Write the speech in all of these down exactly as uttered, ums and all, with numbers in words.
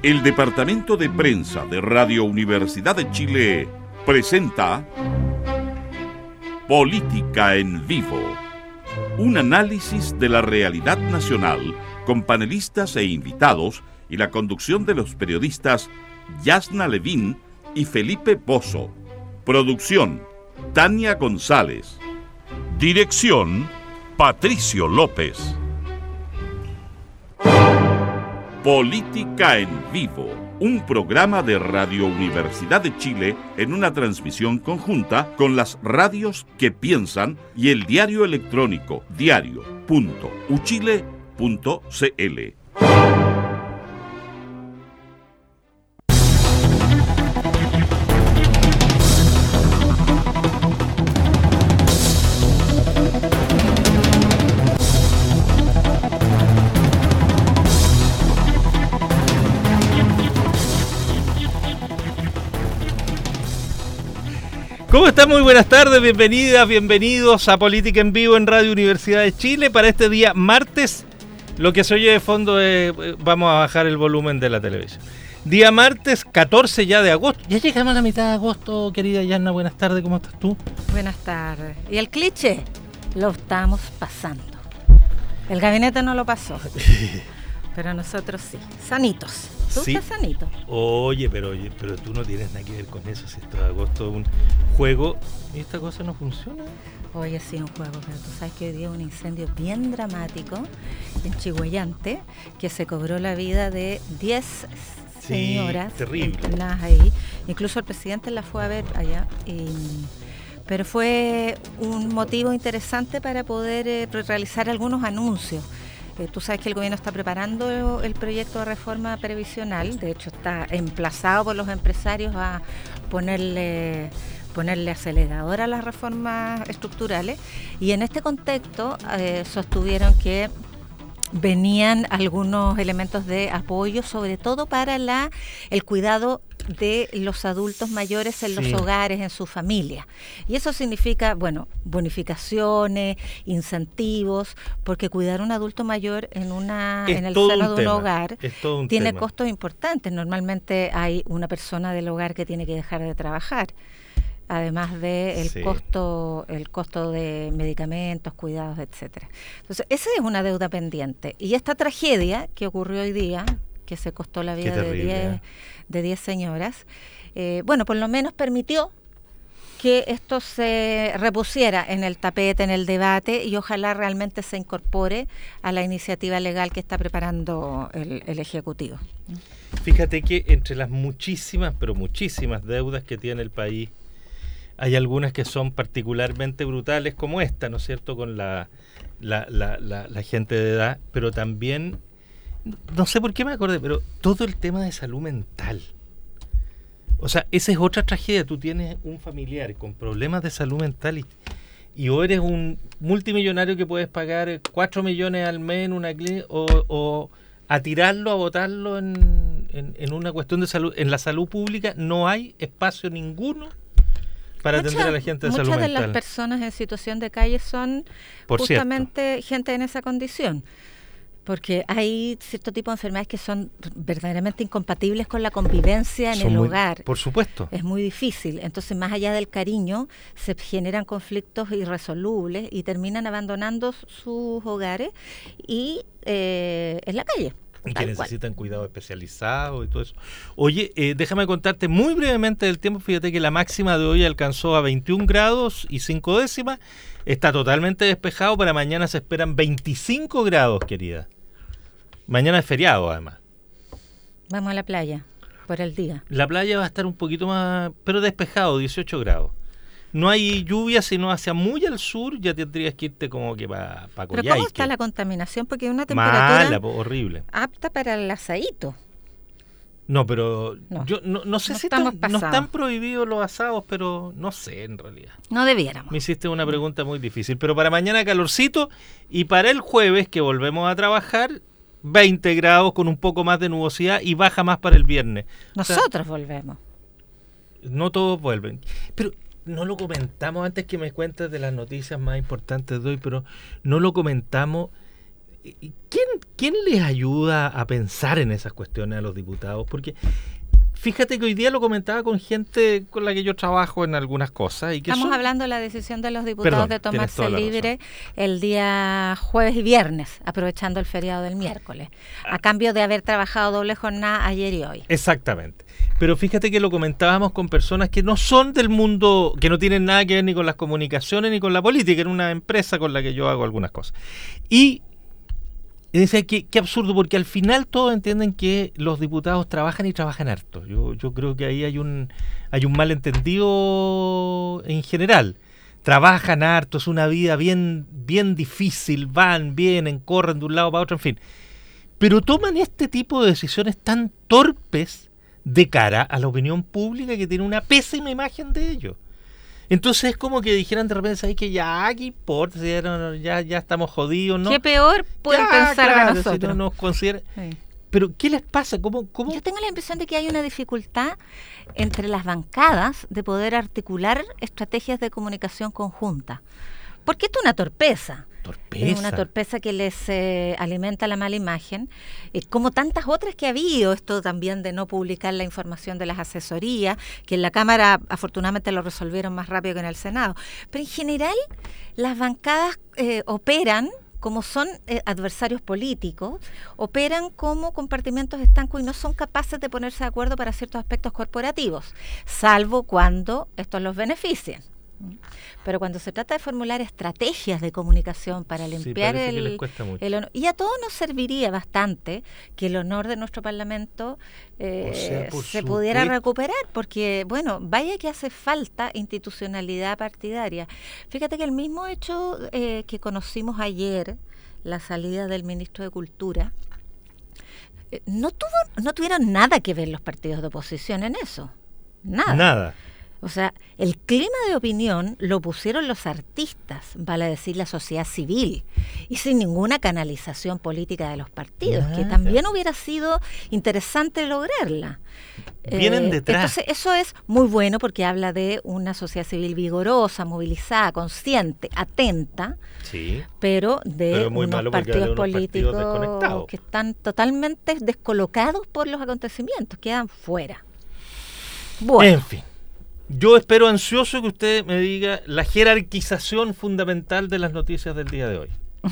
El Departamento de Prensa de Radio Universidad de Chile presenta Política en Vivo, un análisis de la realidad nacional con panelistas e invitados y la conducción de los periodistas Yasna Levín y Felipe Pozo. Producción, Tania González. Dirección, Patricio López. Política en Vivo, un programa de Radio Universidad de Chile en una transmisión conjunta con las radios que piensan y el diario electrónico diario punto u chile punto c l. ¿Cómo están? Muy buenas tardes, bienvenidas, bienvenidos a Política en Vivo en Radio Universidad de Chile para este día martes. Lo que se oye de fondo es, vamos a bajar el volumen de la televisión. Día martes catorce ya de agosto. Ya llegamos a la mitad de agosto, querida Yasna, buenas tardes, ¿cómo estás tú? Buenas tardes. ¿Y el cliché? Lo estamos pasando. El gabinete no lo pasó, pero nosotros sí, sanitos. ¿Tú sí. estás sanito? Oye, pero oye, pero tú no tienes nada que ver con eso. Si esto de agosto es un juego y esta cosa no funciona. Oye, sí, un juego, pero tú sabes que hoy día hubo un incendio bien dramático en Chigüeyante que se cobró la vida de diez señoras. Sí, terrible. Ahí. Incluso el presidente la fue a ver allá. Y, pero fue un motivo interesante para poder eh, realizar algunos anuncios. Eh, tú sabes que el gobierno está preparando el proyecto de reforma previsional, de hecho está emplazado por los empresarios a ponerle, ponerle acelerador a las reformas estructurales, y en este contexto eh, sostuvieron que venían algunos elementos de apoyo, sobre todo para la el cuidado de los adultos mayores en los sí. hogares, en su familia. Y eso significa, bueno, bonificaciones, incentivos, porque cuidar a un adulto mayor en una es en el seno de un tema. hogar un tiene tema. costos importantes. Normalmente hay una persona del hogar que tiene que dejar de trabajar, además de el sí. costo el costo de medicamentos, cuidados, etcétera. Entonces, esa es una deuda pendiente. Y esta tragedia que ocurrió hoy día, que se costó la vida terrible, de diez, ¿eh? de diez señoras, eh, bueno, por lo menos permitió que esto se repusiera en el tapete, en el debate, y ojalá realmente se incorpore a la iniciativa legal que está preparando el, el Ejecutivo. Fíjate que entre las muchísimas, pero muchísimas deudas que tiene el país, hay algunas que son particularmente brutales, como esta, ¿no es cierto?, con la, la, la, la, la gente de edad, pero también, no sé por qué me acordé, pero todo el tema de salud mental. O sea, esa es otra tragedia. Tú tienes un familiar con problemas de salud mental y, y o eres un multimillonario que puedes pagar cuatro millones al mes en una clínica, o, o a tirarlo, a botarlo en, en, en una cuestión de salud. En la salud pública no hay espacio ninguno para Mucha, atender a la gente de salud mental. Muchas de las personas en situación de calle son Por justamente cierto. gente en esa condición, porque hay cierto tipo de enfermedades que son verdaderamente incompatibles con la convivencia en son el muy, hogar. Por supuesto. Es muy difícil. Entonces, más allá del cariño, se generan conflictos irresolubles y terminan abandonando sus hogares y eh, en la calle. Y que necesitan cuidado especializado y todo eso. Oye, eh, déjame contarte muy brevemente del tiempo. Fíjate que la máxima de hoy alcanzó a veintiún grados y cinco décimas. Está totalmente despejado. Para mañana se esperan veinticinco grados, querida. Mañana es feriado, además. Vamos a la playa por el día. La playa va a estar un poquito más, pero despejado, dieciocho grados. No hay lluvia, sino hacia muy al sur ya tendrías que irte como que para pa Coyhaique. Pero ¿cómo está la contaminación? Porque es una temperatura mala, horrible, apta para el asadito. No, pero no, yo no, no sé no si están, no están prohibidos los asados, pero no sé en realidad. No debiéramos. Me hiciste una pregunta muy difícil, pero para mañana calorcito y para el jueves que volvemos a trabajar veinte grados con un poco más de nubosidad y baja más para el viernes. Nosotros o sea, volvemos. No todos vuelven. Pero no lo comentamos antes que me cuentes de las noticias más importantes de hoy, pero no lo comentamos. ¿Quién, ¿quién les ayuda a pensar en esas cuestiones a los diputados? Porque fíjate que hoy día lo comentaba con gente con la que yo trabajo en algunas cosas. Y que Estamos son... hablando de la decisión de los diputados Perdón, de tomarse libre razón. el día jueves y viernes, aprovechando el feriado del miércoles, a Ah. cambio de haber trabajado doble jornada ayer y hoy. Exactamente. Pero fíjate que lo comentábamos con personas que no son del mundo, que no tienen nada que ver ni con las comunicaciones ni con la política, en una empresa con la que yo hago algunas cosas. Y Y decía que qué absurdo, porque al final todos entienden que los diputados trabajan y trabajan harto. Yo, yo creo que ahí hay un hay un malentendido en general. Trabajan harto, es una vida bien, bien difícil, van, vienen, corren de un lado para otro, en fin. Pero toman este tipo de decisiones tan torpes de cara a la opinión pública que tiene una pésima imagen de ellos. Entonces es como que dijeran de repente, ¿sabes qué? Ya, ¿qué importa? Si ya, no, ya, ya estamos jodidos, ¿no? ¿Qué peor pueden Ya, pensar claro, de nosotros? Si no nos consideran... Sí. Pero, ¿qué les pasa? ¿Cómo, cómo? Yo tengo la impresión de que hay una dificultad entre las bancadas de poder articular estrategias de comunicación conjunta. Porque esto es una torpeza. Torpeza. Es una torpeza que les eh, alimenta la mala imagen, eh, como tantas otras que ha habido, esto también de no publicar la información de las asesorías, que en la Cámara afortunadamente lo resolvieron más rápido que en el Senado. Pero en general las bancadas eh, operan, como son eh, adversarios políticos, operan como compartimentos estancos y no son capaces de ponerse de acuerdo para ciertos aspectos corporativos, salvo cuando estos los benefician. Pero cuando se trata de formular estrategias de comunicación para limpiar sí, el, el honor, y a todos nos serviría bastante que el honor de nuestro Parlamento eh, o sea, se pudiera recuperar, porque bueno, vaya que hace falta institucionalidad partidaria. Fíjate que el mismo hecho eh, que conocimos ayer, la salida del ministro de Cultura, eh, no tuvo, no tuvieron nada que ver los partidos de oposición en eso, nada. Nada. O sea, el clima de opinión lo pusieron los artistas, vale decir la sociedad civil, y sin ninguna canalización política de los partidos, Nada. que también hubiera sido interesante lograrla. Vienen eh, detrás. Entonces, eso es muy bueno porque habla de una sociedad civil vigorosa, movilizada, consciente, atenta, sí, pero de pero muy unos malo partidos unos políticos partidos que están totalmente descolocados por los acontecimientos, quedan fuera. Bueno. En fin. Yo espero ansioso que usted me diga la jerarquización fundamental de las noticias del día de hoy.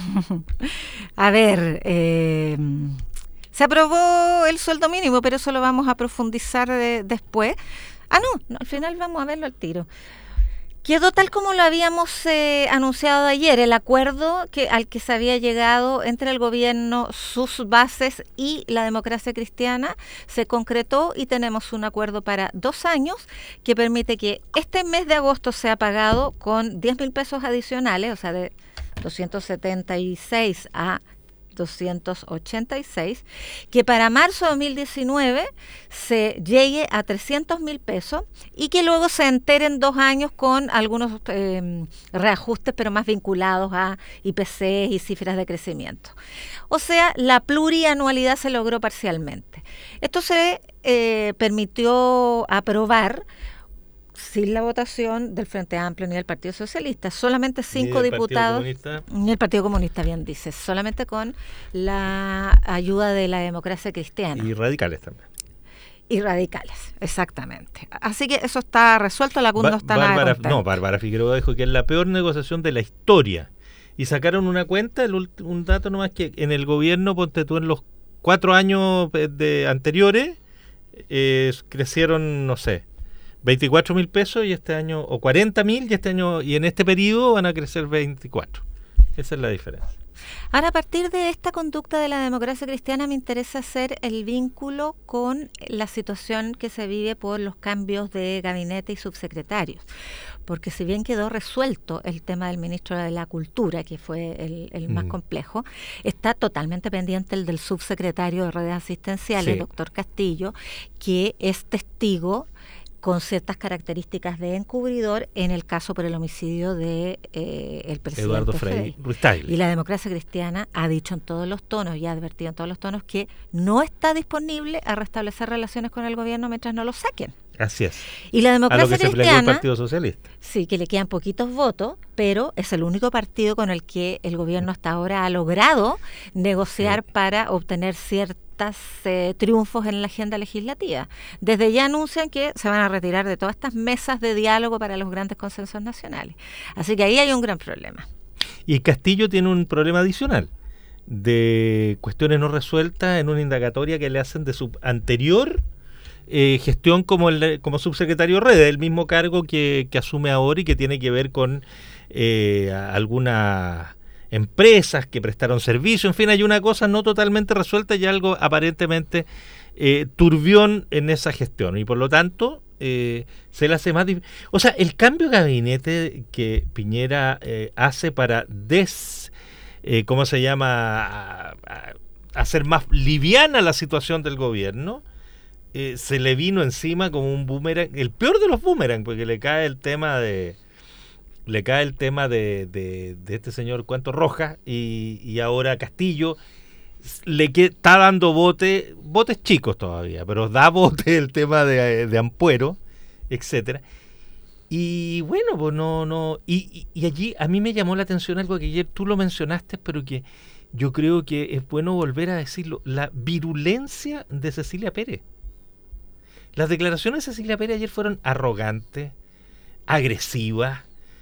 A ver, eh, se aprobó el sueldo mínimo, pero eso lo vamos a profundizar de, después. Ah, no, no, al final vamos a verlo al tiro. Quedó tal como lo habíamos eh, anunciado ayer, el acuerdo que, al que se había llegado entre el gobierno, sus bases y la Democracia Cristiana se concretó y tenemos un acuerdo para dos años que permite que este mes de agosto sea pagado con diez mil pesos adicionales, o sea, de doscientos setenta y seis a doscientos ochenta y seis, que para marzo de dos mil diecinueve se llegue a trescientos mil pesos y que luego se enteren dos años con algunos eh, reajustes, pero más vinculados a I P C y cifras de crecimiento. O sea, la plurianualidad se logró parcialmente. Esto se eh, permitió aprobar sin la votación del Frente Amplio ni del Partido Socialista, solamente cinco ni diputados, ni el Partido Comunista, bien dice, solamente con la ayuda de la Democracia Cristiana. Y radicales también. Y radicales, exactamente. Así que eso está resuelto, la C U N ba- no está Bárbara, nada contenta. No, Bárbara Figueroa dijo que es la peor negociación de la historia. Y sacaron una cuenta, el ulti- un dato nomás, que en el gobierno, ponte tú, en los cuatro años de anteriores, eh, crecieron, no sé, veinticuatro mil pesos y este año, o cuarenta mil y este año, y en este periodo van a crecer veinticuatro. Esa es la diferencia. Ahora, a partir de esta conducta de la Democracia Cristiana, me interesa hacer el vínculo con la situación que se vive por los cambios de gabinete y subsecretarios. Porque si bien quedó resuelto el tema del ministro de la Cultura, que fue el, el más mm. complejo, está totalmente pendiente el del subsecretario de redes asistenciales, sí. el doctor Castillo, que es testigo con ciertas características de encubridor en el caso por el homicidio de eh, el presidente Eduardo Frei Ruiz Tagle. Y la Democracia Cristiana ha dicho en todos los tonos y ha advertido en todos los tonos que no está disponible a restablecer relaciones con el gobierno mientras no lo saquen. Así es. Y la democracia a lo que cristiana, se plegó el Partido Socialista. Sí, que le quedan poquitos votos, pero es el único partido con el que el gobierno hasta ahora ha logrado negociar sí. para obtener ciertos eh, triunfos en la agenda legislativa. Desde ya anuncian que se van a retirar de todas estas mesas de diálogo para los grandes consensos nacionales. Así que ahí hay un gran problema. Y Castillo tiene un problema adicional de cuestiones no resueltas en una indagatoria que le hacen de su anterior eh, gestión como el, como subsecretario Rede, el mismo cargo que, que asume ahora y que tiene que ver con eh, algunas empresas que prestaron servicio. En fin, hay una cosa no totalmente resuelta y algo aparentemente eh, turbión en esa gestión, y por lo tanto eh, se le hace más difícil. O sea, el cambio de gabinete que Piñera eh, hace para des Eh, ¿cómo se llama? A, a, a hacer más liviana la situación del gobierno, eh, se le vino encima como un boomerang, el peor de los boomerang, porque le cae el tema de le cae el tema de, de, de este señor Cuento Rojas y, y ahora Castillo le que, está dando bote, botes chicos todavía, pero da bote el tema de, de Ampuero, etcétera. Y bueno, pues no, no, y, y, y allí a mí me llamó la atención algo que ayer tú lo mencionaste, pero que yo creo que es bueno volver a decirlo, la virulencia de Cecilia Pérez. Las declaraciones de Cecilia Pérez ayer fueron arrogantes, agresivas,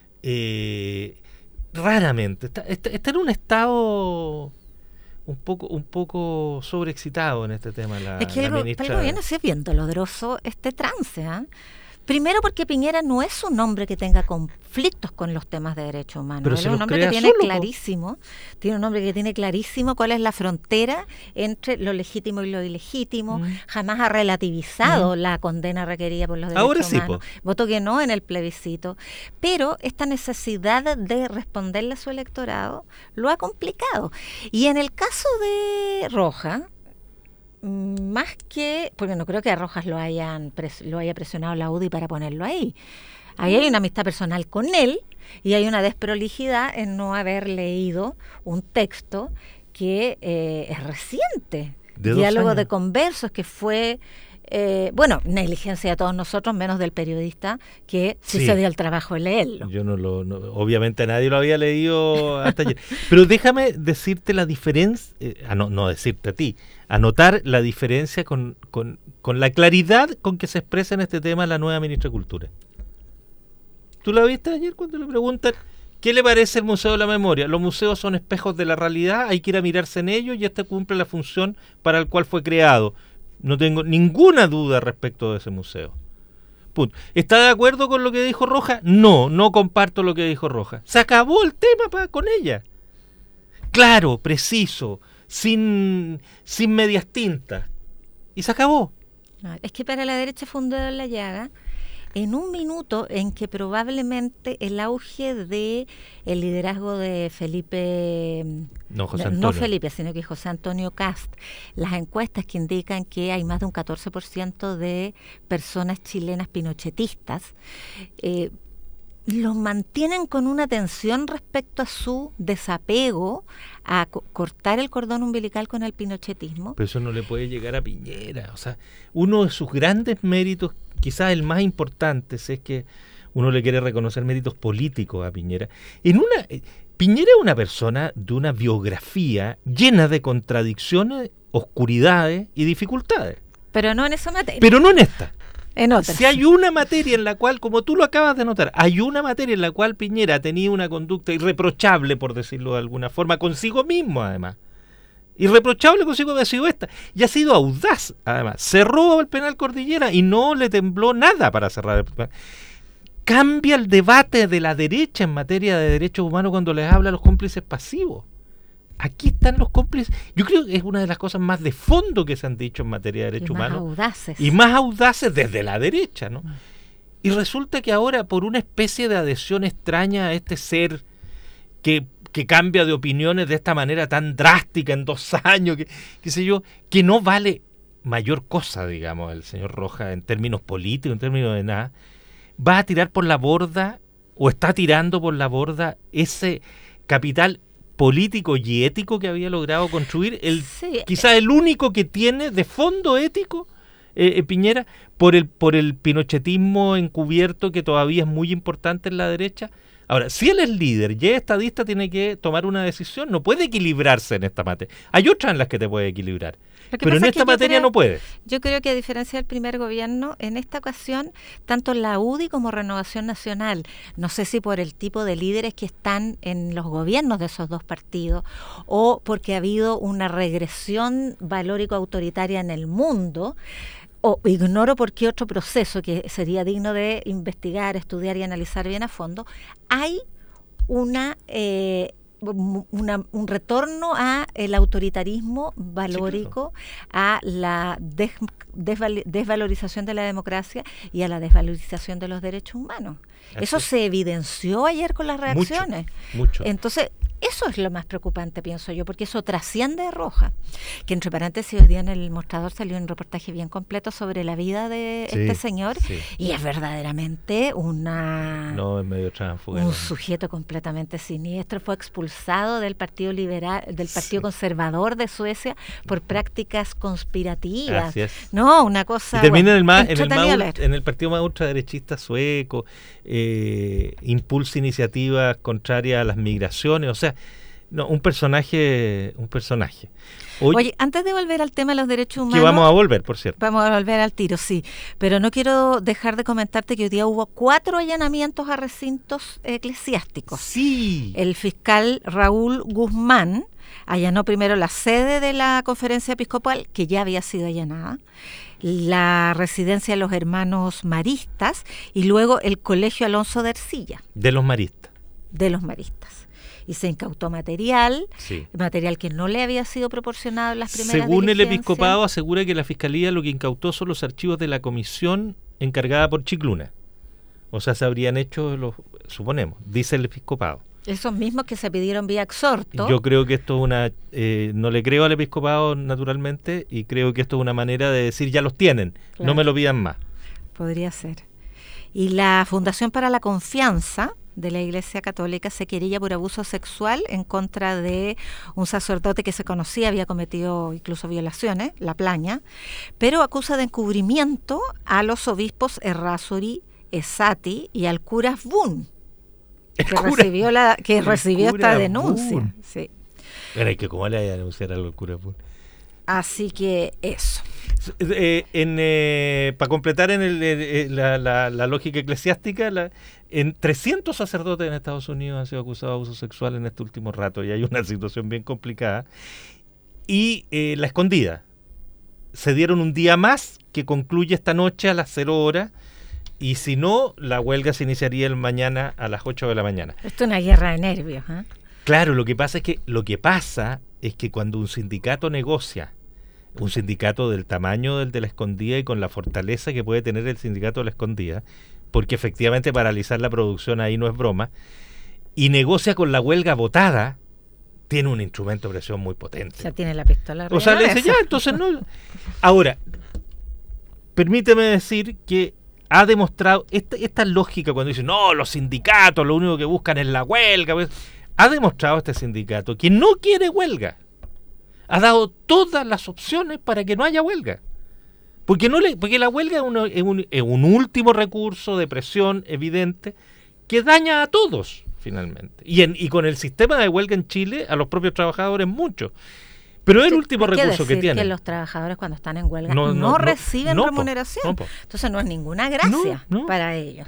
eh, raramente. Está, está, está en un estado un poco, un poco sobreexcitado en este tema. La, es que la el, ministra... el gobierno se es bien doloroso este trance, ¿eh? Primero porque Piñera no es un hombre que tenga conflictos con los temas de derechos humanos. Pero Él se es un los hombre crea que tiene solo, clarísimo, tiene un hombre que tiene clarísimo cuál es la frontera entre lo legítimo y lo ilegítimo. Mm. Jamás ha relativizado mm. la condena requerida por los derechos Ahora sí, humanos. Po. Votó que no en el plebiscito. Pero esta necesidad de responderle a su electorado lo ha complicado. Y en el caso de Rojas, más que, porque no creo que a Rojas lo hayan pres, lo haya presionado la U D I para ponerlo ahí. Ahí hay una amistad personal con él y hay una desprolijidad en no haber leído un texto que eh, es reciente. De Diálogo de Conversos, que fue, eh, bueno, negligencia de todos nosotros, menos del periodista que sí, sí se dio el trabajo de leerlo. Yo no lo, no, obviamente nadie lo había leído hasta ayer. Pero déjame decirte la diferencia, eh, no, no decirte a ti, anotar la diferencia con, con, con la claridad con que se expresa en este tema la nueva ministra de Cultura. ¿Tú la viste ayer cuando le preguntan qué le parece el Museo de la Memoria? Los museos son espejos de la realidad, hay que ir a mirarse en ellos y este cumple la función para la cual fue creado. No tengo ninguna duda respecto de ese museo. Punto. ¿Está de acuerdo con lo que dijo Rojas? No, no comparto lo que dijo Rojas. Se acabó el tema pa, con ella. Claro, preciso, sin, sin medias tintas. Y se acabó. Es que para la derecha fue un dedo en la llaga. En un minuto en que probablemente el auge de el liderazgo de Felipe, no, José no Felipe, sino que José Antonio Cast, las encuestas que indican que hay más de un catorce por ciento de personas chilenas pinochetistas, eh, los mantienen con una tensión respecto a su desapego a co- cortar el cordón umbilical con el pinochetismo. Pero eso no le puede llegar a Piñera. O sea, uno de sus grandes méritos, quizás el más importante, si es que uno le quiere reconocer méritos políticos a Piñera. En una Piñera es una persona de una biografía llena de contradicciones, oscuridades y dificultades. Pero no en esa materia. Pero no en esta. En otras. Si hay una materia en la cual, como tú lo acabas de notar, hay una materia en la cual Piñera ha tenido una conducta irreprochable, por decirlo de alguna forma, consigo mismo además. Irreprochable consigo ha sido esta. Y ha sido audaz, además. Cerró el penal Cordillera y no le tembló nada para cerrar el penal. Cambia el debate de la derecha en materia de derechos humanos cuando les habla a los cómplices pasivos. Aquí están los cómplices. Yo creo que es una de las cosas más de fondo que se han dicho en materia de derechos y más humanos. Audaces. Y más audaces desde la derecha, ¿no? Mm. Y resulta que ahora, por una especie de adhesión extraña a este ser que, que cambia de opiniones de esta manera tan drástica en dos años, que, qué sé yo, que no vale mayor cosa, digamos, el señor Rojas en términos políticos, en términos de nada, va a tirar por la borda, o está tirando por la borda ese capital político y ético que había logrado construir, el sí, quizás el único que tiene de fondo ético eh, eh, Piñera, por el, por el pinochetismo encubierto que todavía es muy importante en la derecha. Ahora, si él es líder y es estadista, tiene que tomar una decisión, no puede equilibrarse en esta materia. Hay otras en las que te puede equilibrar, pero en esta materia creo, no puede. Yo creo que a diferencia del primer gobierno, en esta ocasión, tanto la U D I como Renovación Nacional, no sé si por el tipo de líderes que están en los gobiernos de esos dos partidos, o porque ha habido una regresión valórico-autoritaria en el mundo, o ignoro por qué otro proceso que sería digno de investigar, estudiar y analizar bien a fondo, hay una, eh, una un retorno a el autoritarismo valórico, sí, claro, a la des, desval, desvalorización de la democracia y a la desvalorización de los derechos humanos. Así Eso es. Se evidenció ayer con las reacciones. Mucho, mucho. Entonces, eso es lo más preocupante, pienso yo, porque eso trasciende a Roja, que entre paréntesis hoy día en el Mostrador salió un reportaje bien completo sobre la vida de sí, este señor, sí. y es verdaderamente una no, es medio tránsfuga, un sujeto completamente siniestro. Fue expulsado del Partido Liberal, del Partido sí. Conservador de Suecia por prácticas conspirativas. Así es. No, una cosa. Y termina bueno, en, el más, en, el más, en el partido más ultraderechista sueco, eh, impulsa iniciativas contrarias a las migraciones, o sea, no, un personaje, un personaje. Hoy, Oye, antes de volver al tema de los derechos humanos... Que vamos a volver, por cierto. Vamos a volver al tiro, sí. Pero no quiero dejar de comentarte que hoy día hubo cuatro allanamientos a recintos eclesiásticos. Sí. El fiscal Raúl Guzmán allanó primero la sede de la conferencia episcopal, que ya había sido allanada, la residencia de los hermanos maristas y luego el colegio Alonso de Ercilla. De los maristas. De los maristas. Y se incautó material, sí. material que no le había sido proporcionado en las primeras Según diligencias. El episcopado asegura que la Fiscalía lo que incautó son los archivos de la comisión encargada por Chicluna. O sea, se habrían hecho, los, suponemos, dice el episcopado. Esos mismos que se pidieron vía exhorto. Yo creo que esto es una... Eh, no le creo al episcopado naturalmente y creo que esto es una manera de decir ya los tienen, claro. no me lo pidan más. Podría ser. Y la Fundación para la Confianza de la Iglesia Católica se querella por abuso sexual en contra de un sacerdote que se conocía, había cometido incluso violaciones, La Plaña, pero acusa de encubrimiento a los obispos Errázuri, Esati y al cura Boone, que cura, recibió, la, que recibió esta denuncia. Sí. Pero que cómo le hay a denunciar algo al cura Boone. Así que eso. Eh, en, eh, para completar en el, eh, la, la, la lógica eclesiástica, la, en trescientos sacerdotes en Estados Unidos han sido acusados de abuso sexual en este último rato y hay una situación bien complicada. Y eh, la escondida. Se dieron un día más que concluye esta noche a las cero horas y si no, la huelga se iniciaría el mañana a las ocho de la mañana. Esto es una guerra de nervios, ¿eh? Claro, lo que pasa es que lo que pasa es que cuando un sindicato negocia, un sindicato del tamaño del de la Escondida y con la fortaleza que puede tener el sindicato de la Escondida, porque efectivamente paralizar la producción ahí no es broma, y negocia con la huelga votada, tiene un instrumento de presión muy potente. Ya tiene la pistola. O sea, le dice, ya, entonces no... Ahora, permíteme decir que ha demostrado, esta, esta lógica cuando dice, no, los sindicatos lo único que buscan es la huelga, pues, ha demostrado este sindicato que no quiere huelga. Ha dado todas las opciones para que no haya huelga. Porque no le, porque la huelga es, uno, es, un, es un último recurso de presión evidente que daña a todos, finalmente. Y, en, y con el sistema de huelga en Chile, a los propios trabajadores mucho. Pero es el último recurso que tienen. Que los trabajadores cuando están en huelga no, no, no reciben no, remuneración. No, Entonces no es ninguna gracia no, no. para ellos.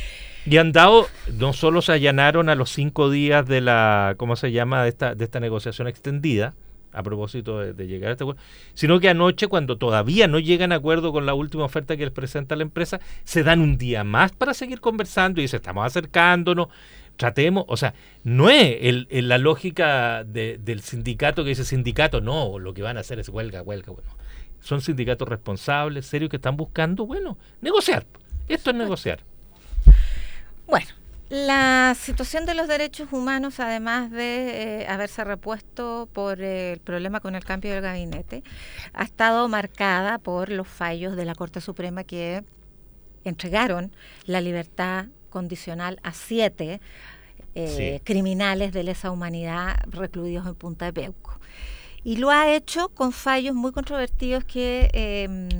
Y han dado, no solo se allanaron a los cinco días de la, ¿cómo se llama?, de esta, de esta negociación extendida, a propósito de, de llegar a este acuerdo, sino que anoche, cuando todavía no llegan a acuerdo con la última oferta que les presenta la empresa, se dan un día más para seguir conversando y dicen, estamos acercándonos, tratemos, o sea, no es el, el, la lógica de, del sindicato que dice sindicato, no, lo que van a hacer es huelga, huelga, bueno, son sindicatos responsables, serios, que están buscando, bueno, negociar, esto es negociar. Bueno, la situación de los derechos humanos, además de eh, haberse repuesto por eh, el problema con el cambio del gabinete, ha estado marcada por los fallos de la Corte Suprema que entregaron la libertad condicional a siete eh, sí. criminales de lesa humanidad recluidos en Punta de Peuco. Y lo ha hecho con fallos muy controvertidos que eh,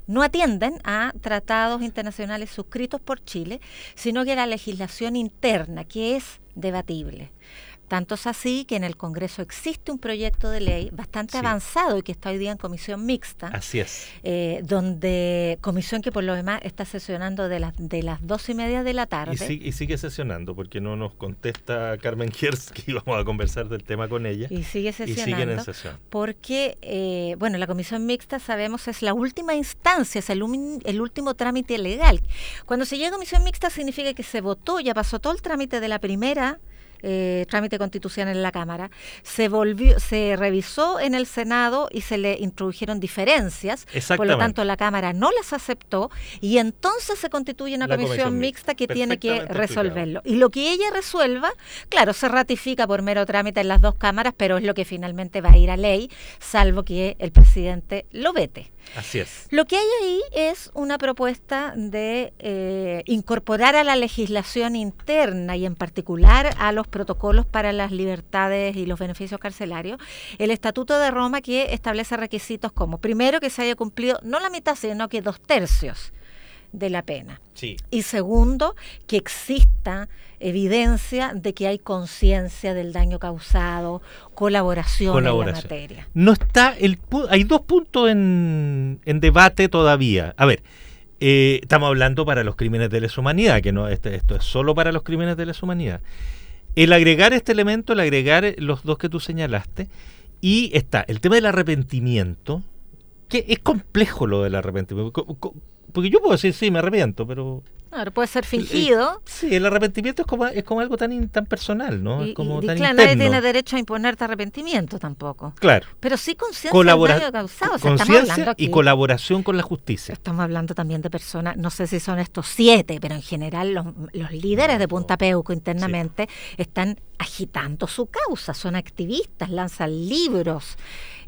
no atienden a tratados internacionales suscritos por Chile, sino que a la legislación interna, que es debatible. Tanto es así que en el Congreso existe un proyecto de ley bastante sí. avanzado y que está hoy día en comisión mixta. Así es. Eh, donde comisión que por lo demás está sesionando de las de las dos y media de la tarde. Y, sí, y sigue sesionando porque no nos contesta Carmen Gers, que íbamos a conversar del tema con ella. Y sigue sesionando. Y siguen en sesión. Porque, eh, bueno, la comisión mixta sabemos es la última instancia, es el, un, el último trámite legal. Cuando se llega a comisión mixta significa que se votó, ya pasó todo el trámite de la primera Eh, trámite constitucional en la Cámara, se volvió, se revisó en el Senado y se le introdujeron diferencias, por lo tanto la Cámara no las aceptó y entonces se constituye una comisión, comisión mixta que tiene que resolverlo. Explicado. Y lo que ella resuelva, claro, se ratifica por mero trámite en las dos cámaras, pero es lo que finalmente va a ir a ley, salvo que el presidente lo vete. Así es. Lo que hay ahí es una propuesta de eh, incorporar a la legislación interna y en particular a los protocolos para las libertades y los beneficios carcelarios el Estatuto de Roma, que establece requisitos como, primero, que se haya cumplido no la mitad, sino que dos tercios de la pena. Sí. Y segundo, que exista evidencia de que hay conciencia del daño causado, colaboración, colaboración en la materia. No está el hay dos puntos en, en debate todavía. A ver, eh, estamos hablando para los crímenes de lesa humanidad, que no este, esto es solo para los crímenes de lesa humanidad. El agregar este elemento, el agregar los dos que tú señalaste, y está el tema del arrepentimiento, que es complejo lo del arrepentimiento. Porque yo puedo decir, sí, me arrepiento, pero... Claro, puede ser fingido. El, sí, el arrepentimiento es como, es como algo tan, tan personal, ¿no? Y, es como y, tan claro, interno. nadie tiene derecho a imponerte arrepentimiento tampoco. Claro. Pero sí conciencia Colabora- del daño causado. O sea, conciencia y colaboración con la justicia. Estamos hablando también de personas, no sé si son estos siete, pero en general los, los líderes de Punta Peuco internamente sí. están agitando su causa, son activistas, lanzan libros,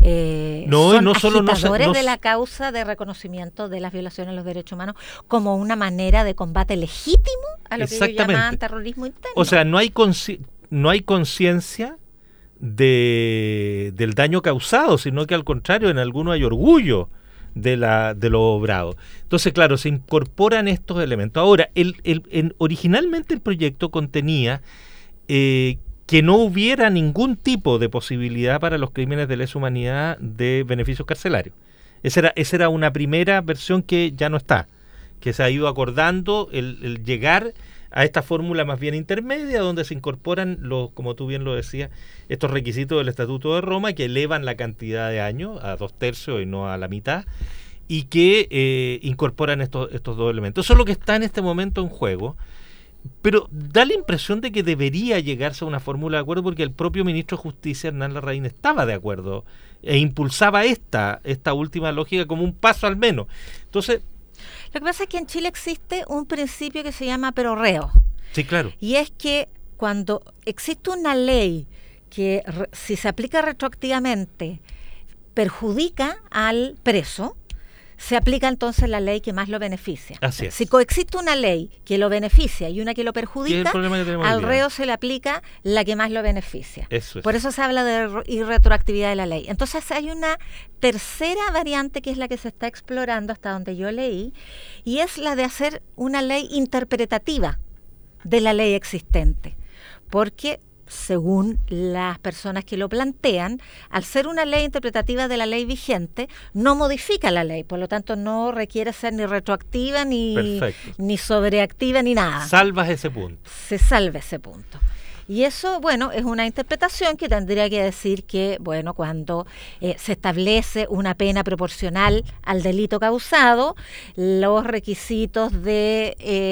eh, no, son no solo agitadores no se, no, de la causa de reconocimiento de las violaciones de los derechos humanos como una manera de combate legítimo a lo que ellos llamaban terrorismo interno. O sea, no hay consci- no hay conciencia de del daño causado, sino que al contrario, en algunos hay orgullo de la de lo obrado. Entonces, claro, se incorporan estos elementos. Ahora, el, el, el originalmente el proyecto contenía eh, que no hubiera ningún tipo de posibilidad para los crímenes de lesa humanidad de beneficios carcelarios. Esa era, esa era una primera versión que ya no está, que se ha ido acordando el, el llegar a esta fórmula más bien intermedia, donde se incorporan, los, como tú bien lo decías, estos requisitos del Estatuto de Roma, que elevan la cantidad de años a dos tercios y no a la mitad, y que eh, incorporan estos, estos dos elementos. Eso es lo que está en este momento en juego, pero da la impresión de que debería llegarse a una fórmula de acuerdo, porque el propio ministro de Justicia, Hernán Larraín, estaba de acuerdo e impulsaba esta, esta última lógica como un paso al menos. Entonces, lo que pasa es que en Chile existe un principio que se llama prorreo. Sí, claro. Y es que cuando existe una ley que, re, si se aplica retroactivamente, perjudica al preso, se aplica entonces la ley que más lo beneficia. Así es. Si coexiste una ley que lo beneficia y una que lo perjudica, al reo se le aplica la que más lo beneficia. Eso es. Por eso se habla de irretroactividad de la ley. Entonces hay una tercera variante que es la que se está explorando hasta donde yo leí, y es la de hacer una ley interpretativa de la ley existente. Porque según las personas que lo plantean, al ser una ley interpretativa de la ley vigente, no modifica la ley, por lo tanto no requiere ser ni retroactiva, ni, ni sobreactiva, ni nada. Salvas ese punto. Se salva ese punto. Y eso, bueno, es una interpretación que tendría que decir que, bueno, cuando eh, se establece una pena proporcional al delito causado, los requisitos de...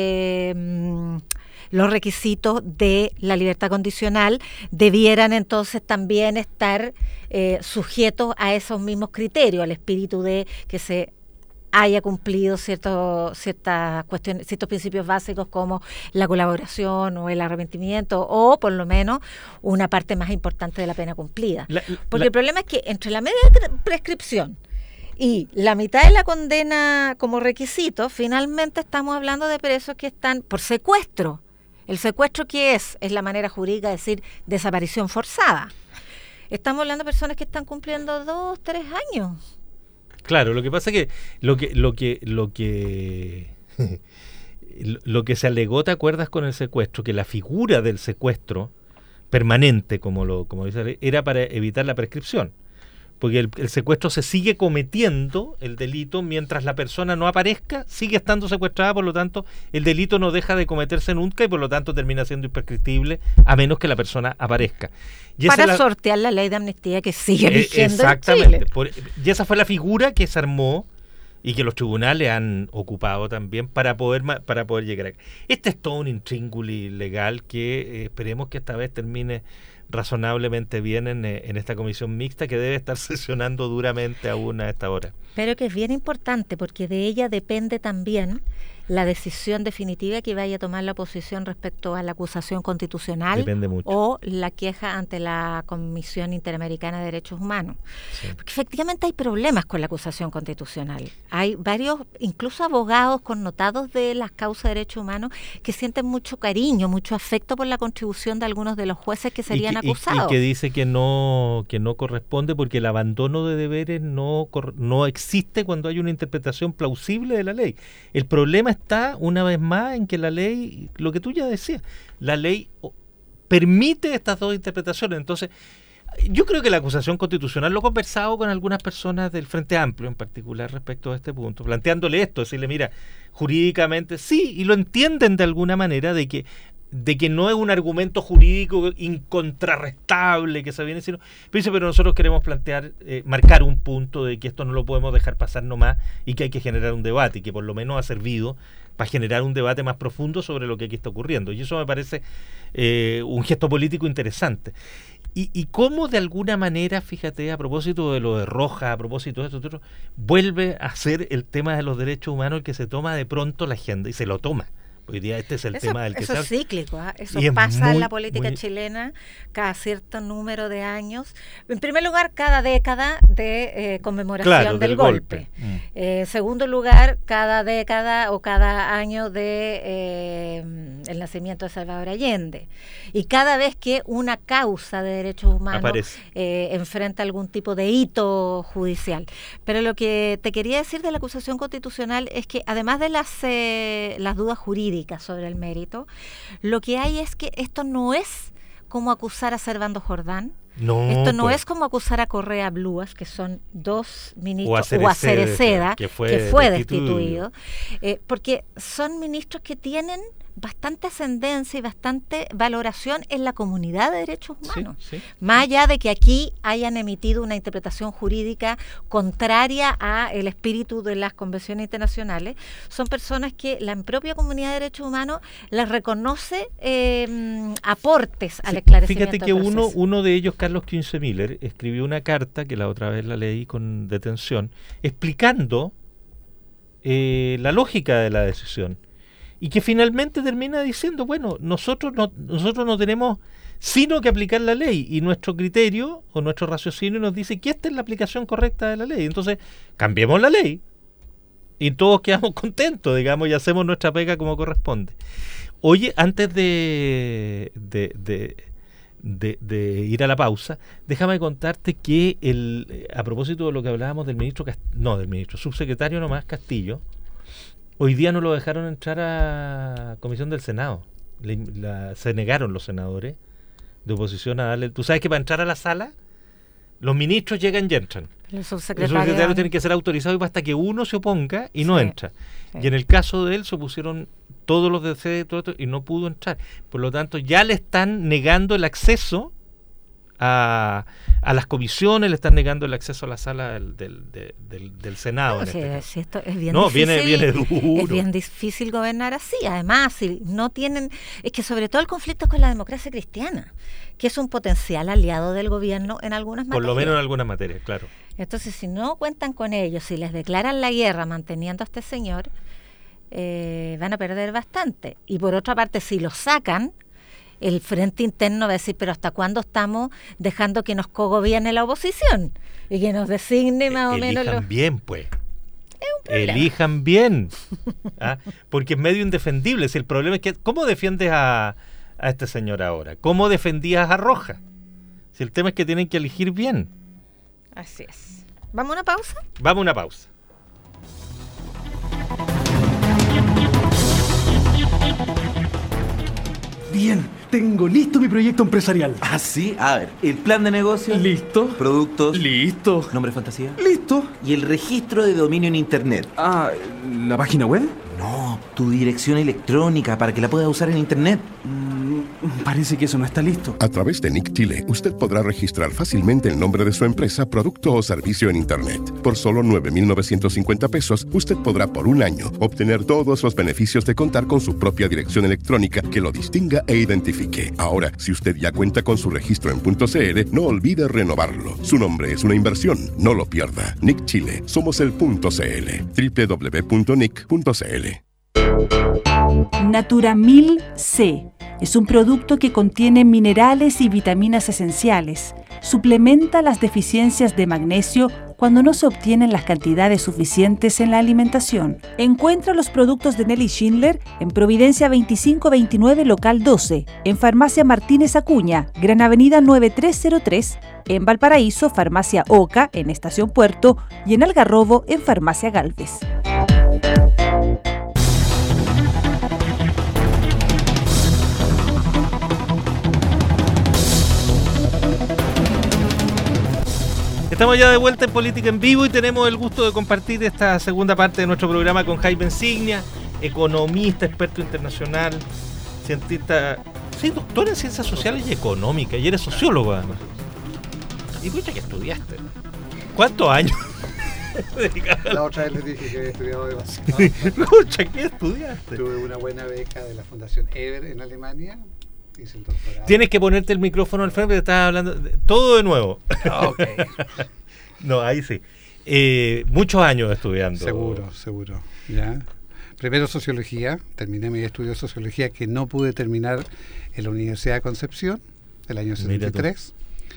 Eh, los requisitos de la libertad condicional debieran entonces también estar eh, sujetos a esos mismos criterios, al espíritu de que se haya cumplido ciertos ciertas cuestiones, ciertos principios básicos como la colaboración o el arrepentimiento, o por lo menos una parte más importante de la pena cumplida. La, Porque la, el problema es que entre la media prescripción y la mitad de la condena como requisito, finalmente estamos hablando de presos que están por secuestro. ¿El secuestro qué es? Es la manera jurídica de decir desaparición forzada. Estamos hablando de personas que están cumpliendo dos, tres años. Claro, lo que pasa es que lo que lo que lo que lo que se alegó, ¿te acuerdas con el secuestro? Que la figura del secuestro permanente, como lo como dice la ley, era para evitar la prescripción. Porque el, el secuestro se sigue cometiendo, el delito, mientras la persona no aparezca, sigue estando secuestrada, por lo tanto, el delito no deja de cometerse nunca y por lo tanto termina siendo imprescriptible a menos que la persona aparezca. Y para la, sortear la ley de amnistía que sigue vigiendo eh, exactamente, en Chile. Por, y esa fue la figura que se armó y que los tribunales han ocupado también para poder para poder llegar a... Este es todo un intríngulis legal que eh, esperemos que esta vez termine razonablemente bien en, en esta comisión mixta que debe estar sesionando duramente aún a esta hora. Pero que es bien importante porque de ella depende también la decisión definitiva que vaya a tomar la oposición respecto a la acusación constitucional o la queja ante la Comisión Interamericana de Derechos Humanos. Sí. Porque efectivamente hay problemas con la acusación constitucional. Hay varios, incluso abogados connotados de las causas de derechos humanos, que sienten mucho cariño, mucho afecto por la contribución de algunos de los jueces que serían y que, acusados. Y, y que dice que no, que no corresponde porque el abandono de deberes no, no existe cuando hay una interpretación plausible de la ley. El problema está una vez más en que la ley, lo que tú ya decías, la ley permite estas dos interpretaciones. Entonces, yo creo que la acusación constitucional, lo he conversado con algunas personas del Frente Amplio en particular respecto a este punto, planteándole esto, decirle, mira, jurídicamente sí, y lo entienden de alguna manera de que de que no es un argumento jurídico incontrarrestable que se viene sino, pero dice, pero nosotros queremos plantear, eh, marcar un punto de que esto no lo podemos dejar pasar nomás y que hay que generar un debate y que por lo menos ha servido para generar un debate más profundo sobre lo que aquí está ocurriendo. Y eso me parece eh, un gesto político interesante. Y, y cómo de alguna manera, fíjate, a propósito de lo de Roja, a propósito de esto, otro, vuelve a ser el tema de los derechos humanos el que se toma de pronto la agenda y se lo toma. Hoy día este es el eso, tema del que eso se es cíclico, ¿eh? Eso y pasa muy, en la política muy... chilena cada cierto número de años. En primer lugar, cada década de eh, conmemoración claro, del, del golpe. golpe. Mm. En eh, segundo lugar, cada década o cada año de eh, el nacimiento de Salvador Allende. Y cada vez que una causa de derechos humanos eh, enfrenta algún tipo de hito judicial. Pero lo que te quería decir de la acusación constitucional es que además de las, eh, las dudas jurídicas sobre el mérito, lo que hay es que esto no es como acusar a Servando Jordán, no, esto no pues. es como acusar a Correa Bluas, que son dos ministros, o a Cereceda, o a Cereceda que fue, que fue destituido, destituido eh, porque son ministros que tienen bastante ascendencia y bastante valoración en la comunidad de derechos humanos, sí, sí. más allá de que aquí hayan emitido una interpretación jurídica contraria a el espíritu de las convenciones internacionales, son personas que la propia comunidad de derechos humanos les reconoce eh, aportes al sí, esclarecimiento fíjate que del uno, proceso. uno de ellos, Carlos Kinsemiller, escribió una carta, que la otra vez la leí con detención, explicando eh, la lógica de la decisión. Y que finalmente termina diciendo, bueno, nosotros no, nosotros no tenemos sino que aplicar la ley y nuestro criterio o nuestro raciocinio nos dice que esta es la aplicación correcta de la ley. Entonces, cambiemos la ley y todos quedamos contentos, digamos, y hacemos nuestra pega como corresponde. Oye, antes de, de, de, de, de ir a la pausa, déjame contarte que el a propósito de lo que hablábamos del ministro, no, del ministro, subsecretario nomás Castillo, hoy día no lo dejaron entrar a comisión del Senado. Le, la, se negaron los senadores de oposición a darle... Tú sabes que para entrar a la sala, los ministros llegan y entran. El subsecretario, subsecretario el subsecretario tiene que ser autorizado y basta que uno se oponga y no sí, entra. Sí. Y en el caso de él se opusieron todos los de sede todo esto, y no pudo entrar. Por lo tanto, ya le están negando el acceso a, a las comisiones, le están negando el acceso a la sala del, del, del, del, del Senado. No, en si, este si esto es bien no, difícil, viene, viene duro. Es bien difícil gobernar así. Además, si no tienen, es que sobre todo el conflicto es con la democracia cristiana, que es un potencial aliado del gobierno en algunas materias. Por lo menos en algunas materias, claro. Entonces, si no cuentan con ellos, si les declaran la guerra manteniendo a este señor, eh, van a perder bastante. Y por otra parte, si lo sacan, el frente interno va a decir, pero ¿hasta cuándo estamos dejando que nos cogobierne la oposición? Y que nos designe más o menos... Elijan los... bien, pues. Es un problema. Elijan bien. ¿Ah? Porque es medio indefendible. Si el problema es que, ¿cómo defiendes a, a este señor ahora? ¿Cómo defendías a Roja? Si el tema es que tienen que elegir bien. Así es. ¿Vamos a una pausa? Vamos a una pausa. Bien, tengo listo mi proyecto empresarial. Ah, sí. A ver, el plan de negocio. Listo. Productos. Listo. Nombre fantasía. Listo. Y el registro de dominio en internet. Ah, ¿la página web? No, tu dirección electrónica para que la puedas usar en internet. Mm, parece que eso no está listo. A través de Nick Chile, usted podrá registrar fácilmente el nombre de su empresa, producto o servicio en Internet. Por solo nueve mil novecientos cincuenta pesos, usted podrá por un año obtener todos los beneficios de contar con su propia dirección electrónica que lo distinga e identifique. Ahora, si usted ya cuenta con su registro en .cl, no olvide renovarlo. Su nombre es una inversión, no lo pierda. Nick Chile, somos el .cl. doble u doble u doble u punto nick punto c l. Naturamil C es un producto que contiene minerales y vitaminas esenciales. Suplementa las deficiencias de magnesio cuando no se obtienen las cantidades suficientes en la alimentación. Encuentra los productos de Nelly Schindler en Providencia veinticinco veintinueve, local doce, en Farmacia Martínez Acuña, Gran Avenida nueve tres cero tres, en Valparaíso, Farmacia Oca, en Estación Puerto, y en Algarrobo, en Farmacia Galvez. Estamos ya de vuelta en Política en Vivo y tenemos el gusto de compartir esta segunda parte de nuestro programa con Jaime Insignia, economista, experto internacional, cientista, sí, doctor en ciencias sociales y económicas, y eres sociólogo además. Y pucha que estudiaste. ¿Cuántos años? La otra vez les dije que había estudiado demasiado. Pucha, ¿qué estudiaste? Tuve una buena beca de la Fundación Eber en Alemania. Hice el doctorado. Tienes que ponerte el micrófono al frente, te estás hablando de, todo de nuevo. Ok. No, ahí sí. Eh, muchos años estudiando. Seguro, seguro. Ya. Primero sociología, terminé mi estudio de sociología que no pude terminar en la Universidad de Concepción, el año setenta y tres.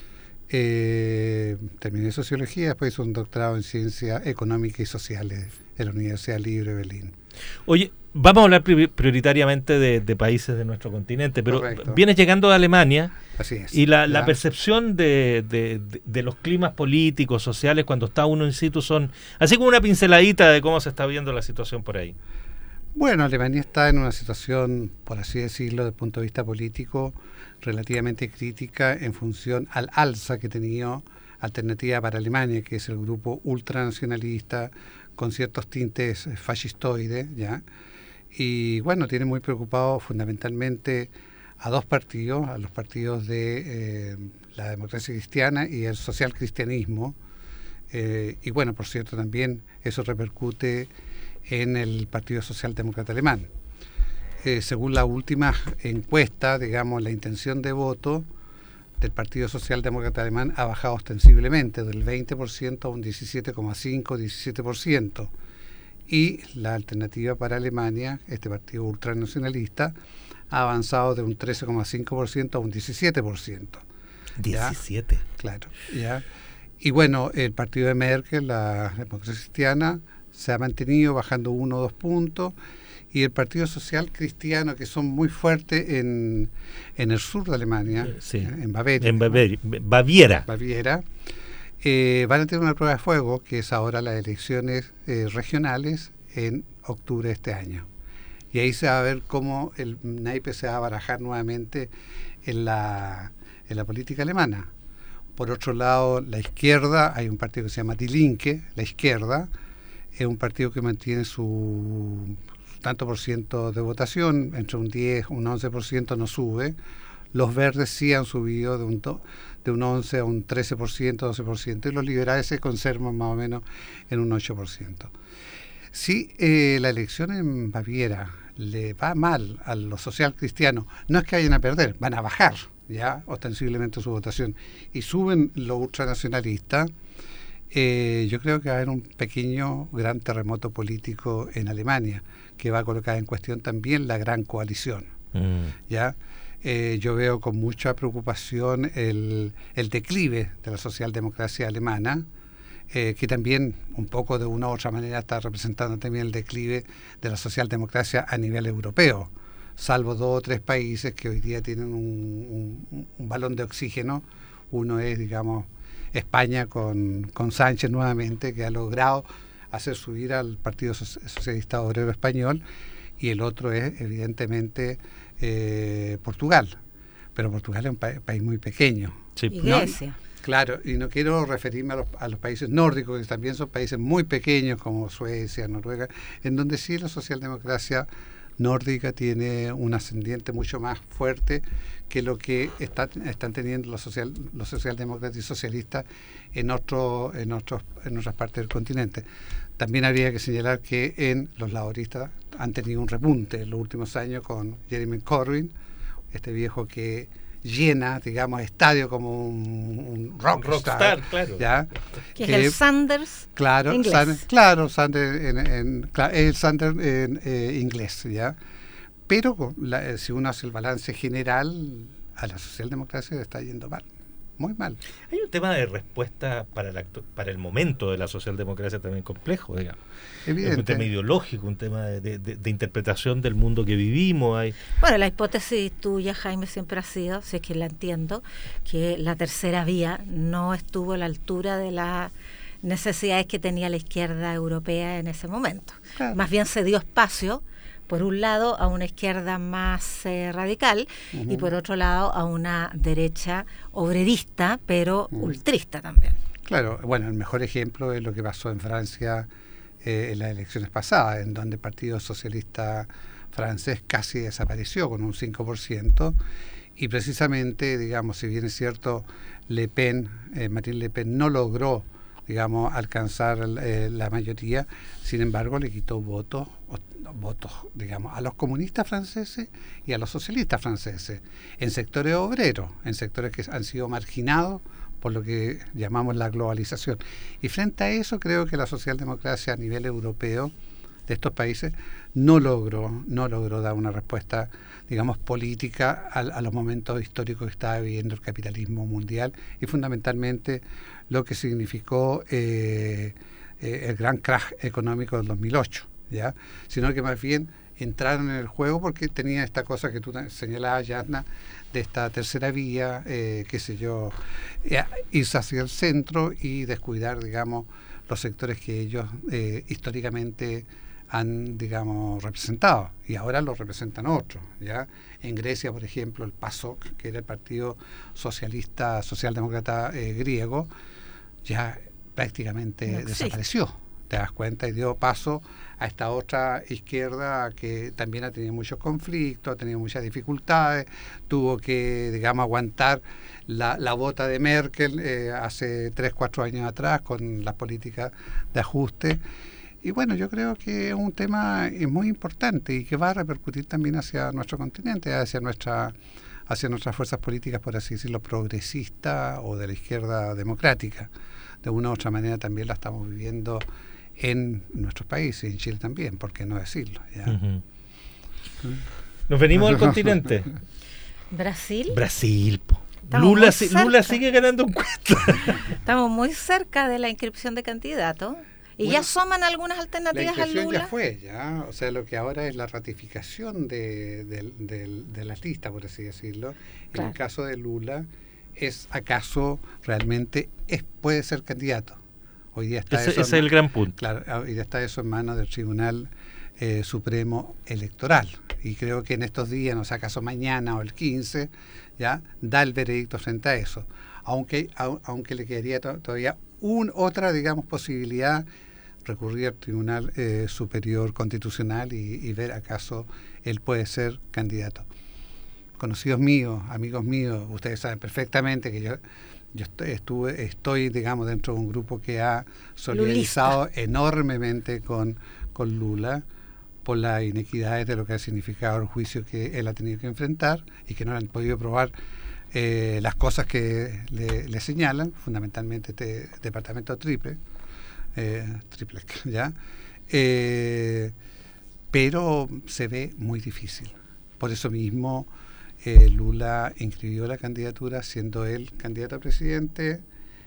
Eh, terminé sociología, después hice un doctorado en ciencias económicas y sociales en la Universidad Libre de Berlín. Oye, vamos a hablar prioritariamente de, de países de nuestro continente, pero correcto. Vienes llegando a Alemania. Así es. Y la, la percepción de, de, de, de los climas políticos, sociales, cuando está uno in situ son, así como una pinceladita de cómo se está viendo la situación por ahí. Bueno, Alemania está en una situación, por así decirlo, desde el punto de vista político, relativamente crítica en función al alza que ha tenido Alternativa para Alemania, que es el grupo ultranacionalista con ciertos tintes fascistoides, ¿ya? Y bueno, tiene muy preocupado fundamentalmente a dos partidos, a los partidos de eh, la democracia cristiana y el social cristianismo. Eh, y bueno, por cierto, también eso repercute en el Partido Socialdemócrata Alemán. Eh, según la última encuesta, digamos, la intención de voto del Partido Socialdemócrata Alemán ha bajado ostensiblemente del veinte por ciento a un diecisiete coma cinco, diecisiete por ciento. Y la Alternativa para Alemania, este partido ultranacionalista, ha avanzado de un trece coma cinco por ciento a un diecisiete por ciento. diecisiete. ¿Ya? Claro, ya. Y bueno, el partido de Merkel, la democracia cristiana, se ha mantenido bajando uno o dos puntos, y el Partido Social Cristiano, que son muy fuertes en, en el sur de Alemania, sí. eh, en Baviera, en Baviera, Baviera, Baviera eh, van a tener una prueba de fuego, que es ahora las elecciones eh, regionales en octubre de este año. Y ahí se va a ver cómo el naipe se va a barajar nuevamente en la, en la política alemana. Por otro lado, la izquierda, hay un partido que se llama Die Linke, la izquierda, es un partido que mantiene su, su tanto por ciento de votación, entre un diez, un once por ciento no sube. Los verdes sí han subido de un, to, de un once a un trece por ciento, doce por ciento, y los liberales se conservan más o menos en un ocho por ciento. Si eh, la elección en Baviera le va mal a los socialcristianos, no es que vayan a perder, van a bajar ya ostensiblemente su votación y suben los ultranacionalistas. Eh, yo creo que va a haber un pequeño, gran terremoto político en Alemania, que va a colocar en cuestión también la gran coalición. Mm. ¿Ya? Eh, yo veo con mucha preocupación el, el declive de la socialdemocracia alemana, eh, que también un poco de una u otra manera está representando también el declive de la socialdemocracia a nivel europeo, salvo dos o tres países que hoy día tienen un, un, un balón de oxígeno. Uno es, digamos, España con, con Sánchez nuevamente, que ha logrado hacer subir al Partido Socialista Obrero Español, y el otro es evidentemente eh, Portugal. Pero Portugal es un pa- país muy pequeño. Sí. Y Grecia. No, claro, y no quiero referirme a los, a los países nórdicos, que también son países muy pequeños como Suecia, Noruega, en donde sí la socialdemocracia nórdica tiene un ascendiente mucho más fuerte que lo que está, están teniendo los, social, los socialdemócratas y socialistas en, otro, en, otros, en otras partes del continente. También habría que señalar que en los laboristas han tenido un repunte en los últimos años con Jeremy Corbyn, este viejo que llena, digamos, estadio como un, un rockstar, rockstar, claro. ¿ya? Que es Eh, el Sanders claro, inglés. Sanders, claro, Sanders en, en, cla- el Sanders en, eh, inglés, ¿ya? Pero la, si uno hace el balance general, a la socialdemocracia le está yendo mal, muy mal. Hay un tema de respuesta para el, actu- para el momento de la socialdemocracia también complejo, digamos. Evidente. Un tema ideológico, un tema de, de, de interpretación del mundo que vivimos. Hay... Bueno, la hipótesis tuya, Jaime, siempre ha sido, si es que la entiendo, que la tercera vía no estuvo a la altura de las necesidades que tenía la izquierda europea en ese momento. Claro. Más bien se dio espacio, por un lado, a una izquierda más eh, radical, uh-huh, y por otro lado a una derecha obrerista, pero uh-huh, ultrista también. Claro, bueno, el mejor ejemplo es lo que pasó en Francia eh, en las elecciones pasadas, en donde el Partido Socialista francés casi desapareció con un cinco por ciento, y precisamente, digamos, si bien es cierto, Le Pen, eh, Marine Le Pen no logró, digamos, alcanzar eh, la mayoría, sin embargo le quitó votos, votos, digamos, a los comunistas franceses y a los socialistas franceses, en sectores obreros, en sectores que han sido marginados por lo que llamamos la globalización. Y frente a eso creo que la socialdemocracia a nivel europeo de estos países no logró, no logró dar una respuesta, digamos, política a, a los momentos históricos que estaba viviendo el capitalismo mundial y fundamentalmente lo que significó eh, eh, el gran crash económico del dos mil ocho, ¿ya? Sino que más bien entraron en el juego porque tenía esta cosa que tú señalabas, Yasna, de esta tercera vía, eh, qué sé yo, eh, irse hacia el centro y descuidar, digamos, los sectores que ellos eh, históricamente han, digamos, representado, y ahora los representan otros, ¿ya? En Grecia, por ejemplo, el PASOK, que era el Partido Socialista, Socialdemócrata eh, griego, ya prácticamente no desapareció, te das cuenta, y dio paso a esta otra izquierda que también ha tenido muchos conflictos, ha tenido muchas dificultades, tuvo que, digamos, aguantar la, la bota de Merkel eh, hace tres, cuatro años atrás con las políticas de ajuste. Y bueno, yo creo que es un tema muy importante y que va a repercutir también hacia nuestro continente, hacia nuestra hacia nuestras fuerzas políticas, por así decirlo, progresistas o de la izquierda democrática. De una u otra manera también la estamos viviendo en nuestros países, en Chile también, ¿por qué no decirlo? ¿Ya? Uh-huh. Nos venimos al continente. ¿Brasil? Brasil, po. Lula, Lula sigue ganando encuestas. Estamos muy cerca de la inscripción de candidatos. Y bueno, ya asoman algunas alternativas al Lula. La inscripción ya fue, ya. O sea, lo que ahora es la ratificación de, de, de, de las listas, por así decirlo. Claro. En el caso de Lula, ¿es acaso realmente es, puede ser candidato? Hoy día está ese, eso ese es el gran punto. Claro, hoy día está eso en manos del Tribunal eh, Supremo Electoral. Y creo que en estos días, no sé, acaso mañana o el quince, ya da el veredicto frente a eso. Aunque, a, aunque le quedaría to- todavía un, otra, digamos, posibilidad, recurrir al Tribunal eh, Superior Constitucional y, y ver acaso él puede ser candidato. Conocidos míos, amigos míos, ustedes saben perfectamente que yo yo estoy, estuve, estoy, digamos, dentro de un grupo que ha solidarizado Lulista. enormemente con, con Lula por las inequidades de lo que ha significado el juicio que él ha tenido que enfrentar y que no han podido probar eh, las cosas que le, le señalan, fundamentalmente este departamento triple, eh, triple, ¿ya? Eh, pero se ve muy difícil. Por eso mismo Eh, Lula inscribió la candidatura siendo él candidato a presidente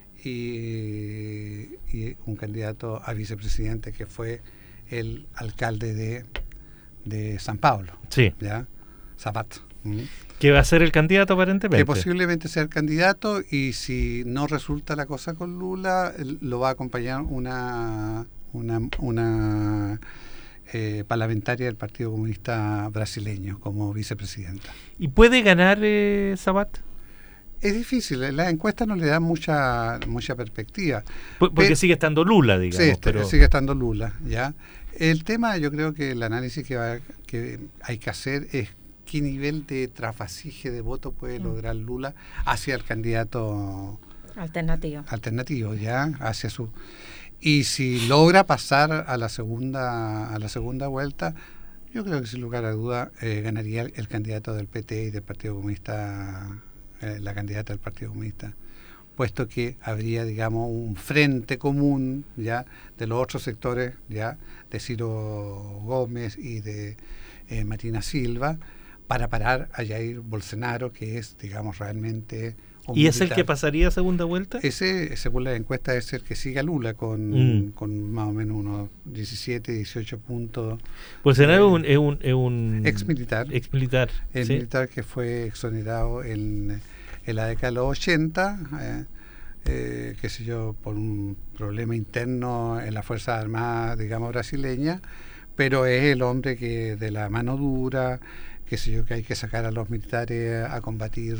y, y un candidato a vicepresidente que fue el alcalde de, de San Pablo, sí. ¿ya? Zapata, ¿Mm? Que va a ser el candidato aparentemente. Que posiblemente sea el candidato, y si no resulta la cosa con Lula, lo va a acompañar una una, una eh, parlamentaria del Partido Comunista Brasileño como vicepresidenta. ¿Y puede ganar eh, Sabat? Es difícil, la encuesta no le da mucha mucha perspectiva. Porque Pero, sigue estando Lula, digamos. Sí, pero... sigue estando Lula, ¿ya? El tema, yo creo que el análisis que, va, que hay que hacer es qué nivel de trasvasije de voto puede mm. lograr Lula hacia el candidato alternativo. Alternativo, ¿ya? Hacia su... Y si logra pasar a la segunda a la segunda vuelta, yo creo que sin lugar a duda eh, ganaría el, el candidato del P T y del Partido Comunista, eh, la candidata del Partido Comunista, puesto que habría, digamos, un frente común ya de los otros sectores, ya de Ciro Gómez y de eh, Marina Silva, para parar a Jair Bolsonaro, que es, digamos, realmente... ¿Y es el que pasaría a segunda vuelta? Ese, según la encuesta, es el que sigue a Lula con, mm. con más o menos unos diecisiete, dieciocho puntos. Bolsonaro eh, es un, es un ex militar. Ex militar. El ¿sí? militar que fue exonerado en, en la década de los ochenta, eh, eh, qué sé yo, por un problema interno en las Fuerzas Armadas, digamos, brasileñas, pero es el hombre que de la mano dura, qué sé yo, que hay que sacar a los militares a combatir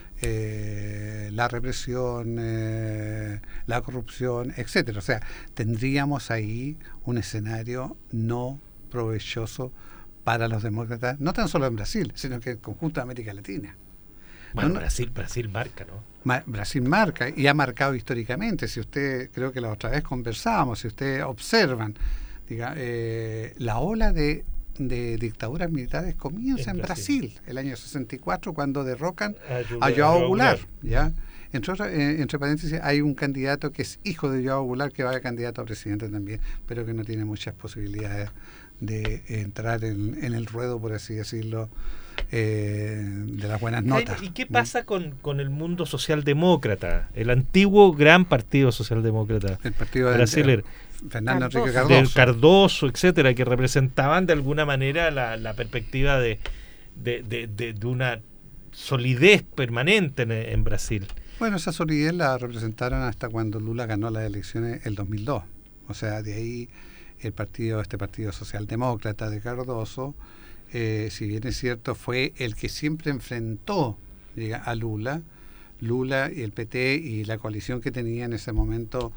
Eh, la represión, eh, la corrupción, etcétera. O sea, tendríamos ahí un escenario no provechoso para los demócratas, no tan solo en Brasil, sino que en el conjunto de América Latina. Bueno, ¿no? Brasil, Brasil marca, ¿no? Ma- Brasil marca y ha marcado históricamente. Si usted, creo que la otra vez conversábamos, si ustedes observan, diga, eh, la ola de de dictaduras militares comienza en, en Brasil. Brasil, el año sesenta y cuatro, cuando derrocan a, a João Goulart, ¿ya? Entre, otras, eh, entre paréntesis, hay un candidato que es hijo de João Goulart, que va a candidato a presidente también, pero que no tiene muchas posibilidades de entrar en, en el ruedo, por así decirlo, eh, de las buenas notas. ¿Y qué pasa con, con el mundo socialdemócrata? El antiguo gran partido socialdemócrata el partido brasileño. Fernando Cardoso. Enrique Cardoso. Del Cardoso, etcétera, que representaban de alguna manera la, la perspectiva de, de, de, de, de una solidez permanente en, en Brasil. Bueno, esa solidez la representaron hasta cuando Lula ganó las elecciones el dos mil dos. O sea, de ahí el partido, este partido socialdemócrata de Cardoso, eh, si bien es cierto, fue el que siempre enfrentó diga, a Lula, Lula y el P T y la coalición que tenía en ese momento,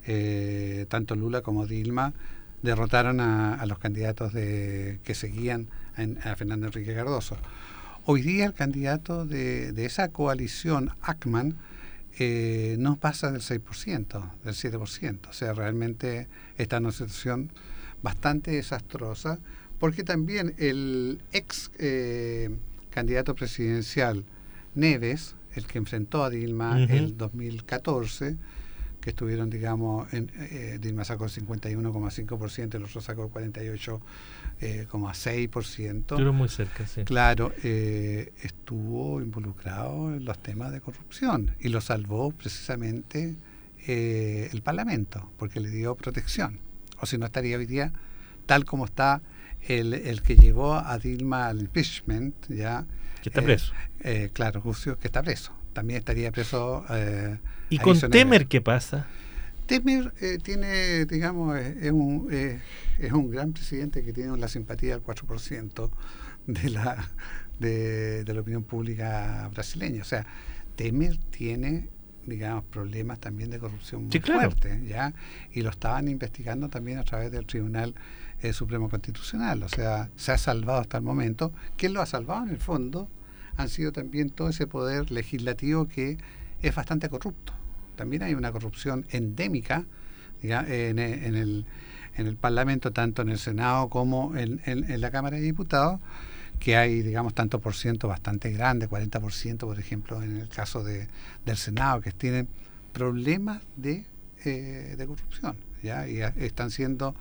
eh, tanto Lula como Dilma, derrotaron a, a los candidatos de, que seguían a, a Fernando Enrique Cardoso. Hoy día el candidato de, de esa coalición, Ackman, eh, no pasa del seis por ciento, del siete por ciento. O sea, realmente está en una situación bastante desastrosa, porque también el ex eh, candidato presidencial, Neves, el que enfrentó a Dilma en uh-huh. el dos mil catorce, que estuvieron, digamos, en, eh, Dilma sacó el cincuenta y uno coma cinco por ciento, el otro sacó el cuarenta y ocho coma seis por ciento. Pero muy cerca, sí. Claro, eh, estuvo involucrado en los temas de corrupción y lo salvó precisamente eh, el Parlamento, porque le dio protección. O si no, estaría hoy día tal como está el, el que llevó a Dilma al impeachment, ya. Que está preso. Eh, eh, claro, Justo, que está preso. También estaría preso. Eh, ¿Y con Temer qué pasa? Temer eh, tiene, digamos, es, es, un, eh, es un gran presidente que tiene la simpatía del cuatro por ciento de la, de, de la opinión pública brasileña. O sea, Temer tiene, digamos, problemas también de corrupción muy sí, claro. fuertes, ¿ya? Y lo estaban investigando también a través del Tribunal eh, Supremo Constitucional. O sea, se ha salvado hasta el momento. ¿Quién lo ha salvado en el fondo? Han sido también todo ese poder legislativo que es bastante corrupto. También hay una corrupción endémica digamos, en, en, el, en el Parlamento, tanto en el Senado como en, en, en la Cámara de Diputados, que hay, digamos, tanto por ciento bastante grande, cuarenta por ciento, por ejemplo, en el caso de, del Senado, que tienen problemas de, eh, de corrupción, ¿ya? Y a, están siendo,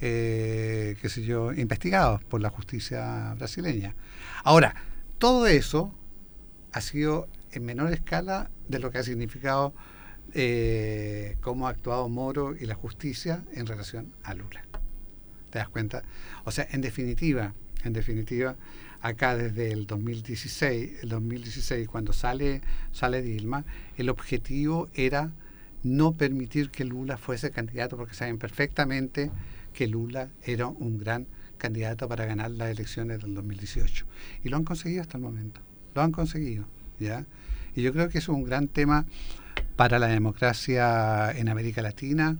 eh, qué sé yo, investigados por la justicia brasileña. Ahora, todo eso ha sido en menor escala de lo que ha significado eh, cómo ha actuado Moro y la justicia en relación a Lula. ¿Te das cuenta? O sea, en definitiva, en definitiva, acá desde el dos mil dieciséis, el dos mil dieciséis cuando sale, sale Dilma, el objetivo era no permitir que Lula fuese candidato, porque saben perfectamente que Lula era un gran candidato para ganar las elecciones del dos mil dieciocho. Y lo han conseguido hasta el momento. Lo han conseguido, ¿ya? Y yo creo que eso es un gran tema para la democracia en América Latina,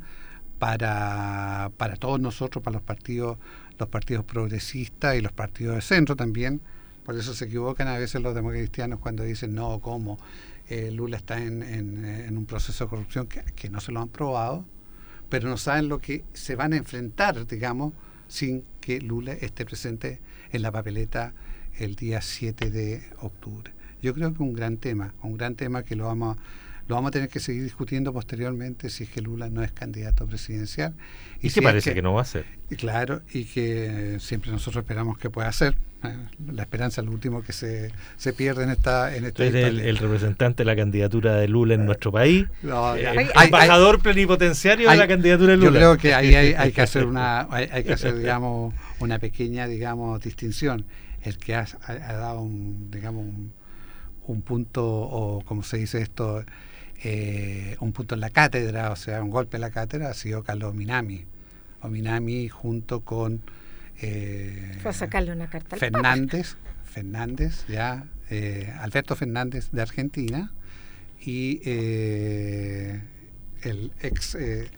para, para todos nosotros, para los partidos, los partidos progresistas y los partidos de centro también. Por eso se equivocan a veces los democristianos cuando dicen, no, ¿cómo? Eh, Lula está en, en, en un proceso de corrupción que, que no se lo han probado, pero no saben lo que se van a enfrentar, digamos, sin que Lula esté presente en la papeleta el día siete de octubre. Yo creo que un gran tema, un gran tema que lo vamos a, lo vamos a tener que seguir discutiendo posteriormente si es que Lula no es candidato presidencial. Y, y si que parece que, que no va a ser. Y claro, y que siempre nosotros esperamos que pueda ser. Eh, la esperanza es lo último que se, se pierde en esta en esta Entonces, el, el representante de la candidatura de Lula en nuestro país, no, eh, hay, embajador hay, plenipotenciario hay, de la candidatura de Lula. Yo creo que ahí hay, hay que hacer una hay, hay que hacer digamos una pequeña digamos distinción. El que ha, ha, ha dado un digamos un, un punto, o como se dice esto, eh, un punto en la cátedra, o sea, un golpe en la cátedra, ha sido Carlos Minami. O Minami junto con eh, fue a sacarle una carta al Fernández, Papa. Fernández, ya, eh, Alberto Fernández de Argentina, y eh, el ex eh,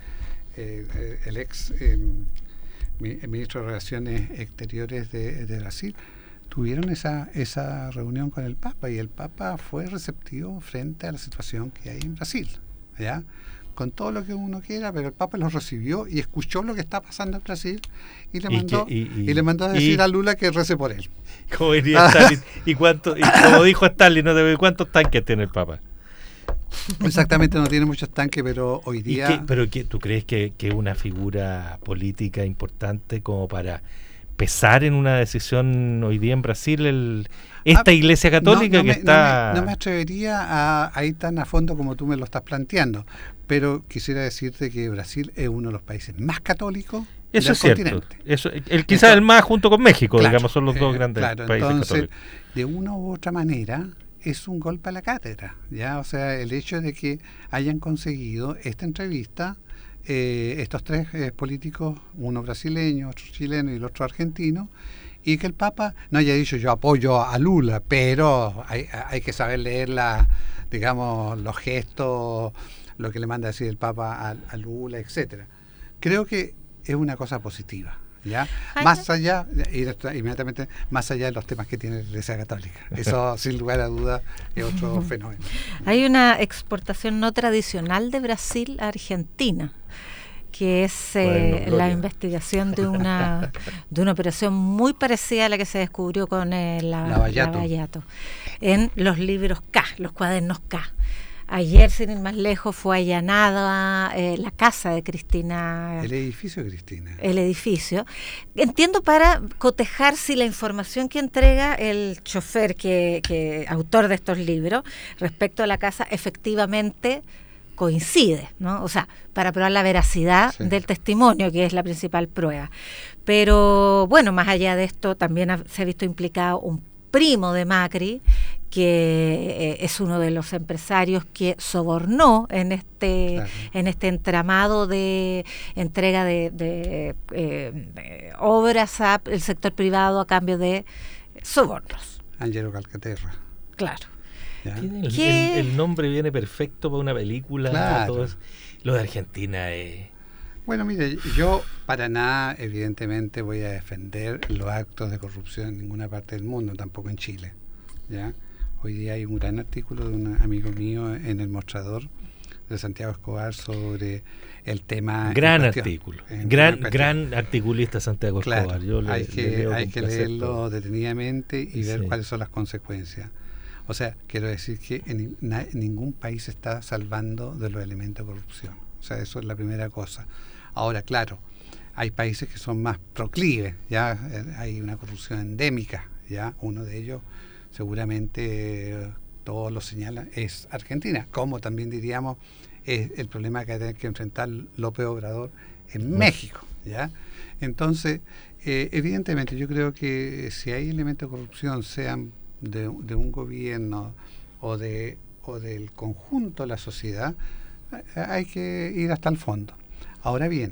eh, el ex eh, ministro de Relaciones Exteriores de, de Brasil, tuvieron esa esa reunión con el Papa, y el Papa fue receptivo frente a la situación que hay en Brasil, ¿ya? Con todo lo que uno quiera, pero el Papa lo recibió y escuchó lo que está pasando en Brasil y le mandó y, que, y, y, y le mandó a decir y, a Lula que rece por él. Como diría Stalin, y cuánto, y como dijo Stalin, no te, ¿cuántos tanques tiene el Papa? Exactamente, no tiene muchos tanques, pero hoy día... ¿Qué, ¿Pero qué, tú crees que es una figura política importante como para pesar en una decisión hoy día en Brasil el, esta ah, Iglesia Católica no, no que me, está... No me, no me atrevería a, a ir tan a fondo como tú me lo estás planteando, pero quisiera decirte que Brasil es uno de los países más católicos Eso del es cierto. continente. Eso, el, quizás el más junto con México, claro, digamos, son los dos eh, grandes claro, países entonces, católicos. De una u otra manera es un golpe a la cátedra, ¿ya? O sea, el hecho de que hayan conseguido esta entrevista, eh, estos tres eh, políticos, uno brasileño, otro chileno y el otro argentino, y que el Papa no haya dicho yo apoyo a Lula, pero hay, hay que saber leer la, digamos, los gestos, lo que le manda a decir el Papa a, a Lula, etcétera. Creo que es una cosa positiva, ¿ya? Ay, más allá, y inmediatamente, más allá de los temas que tiene la Iglesia Católica. Eso, sin lugar a dudas, es otro fenómeno. Hay una exportación no tradicional de Brasil a Argentina, que es eh, bueno, la investigación de una de una operación muy parecida a la que se descubrió con eh, la, Lavallato. Lavallato en los libros K, los cuadernos K. Ayer, sin ir más lejos, fue allanada eh, la casa de Cristina. El edificio de Cristina. El edificio. Entiendo, para cotejar si la información que entrega el chofer, que, que autor de estos libros, respecto a la casa, efectivamente coincide, ¿no? O sea, para probar la veracidad sí. del testimonio, que es la principal prueba. Pero, bueno, más allá de esto, también ha, se ha visto implicado un primo de Macri, que eh, es uno de los empresarios que sobornó en este claro. en este entramado de entrega de, de, eh, de obras al sector privado a cambio de sobornos. Angelo Calcaterra. Claro. El, el, el nombre viene perfecto para una película. Claro. Todo lo de Argentina es... Bueno, mire, yo para nada, evidentemente, voy a defender los actos de corrupción en ninguna parte del mundo, tampoco en Chile, ¿ya? Hoy día hay un gran artículo de un amigo mío en El Mostrador de Santiago Escobar sobre el tema. Gran artículo, gran gran articulista Santiago claro, Escobar. Yo le, hay que, le leo hay que leerlo todo. detenidamente y ver sí. cuáles son las consecuencias. O sea, quiero decir que en, na, en ningún país se está salvando de los elementos de corrupción. O sea, eso es la primera cosa. Ahora, claro, hay países que son más proclives, ya hay una corrupción endémica, ya uno de ellos seguramente eh, todos lo señalan, es Argentina, como también diríamos es el problema que tiene que enfrentar López Obrador en México, ¿ya? Entonces, eh, evidentemente, yo creo que si hay elementos de corrupción, sean de, de un gobierno o de o del conjunto de la sociedad, hay que ir hasta el fondo. Ahora bien,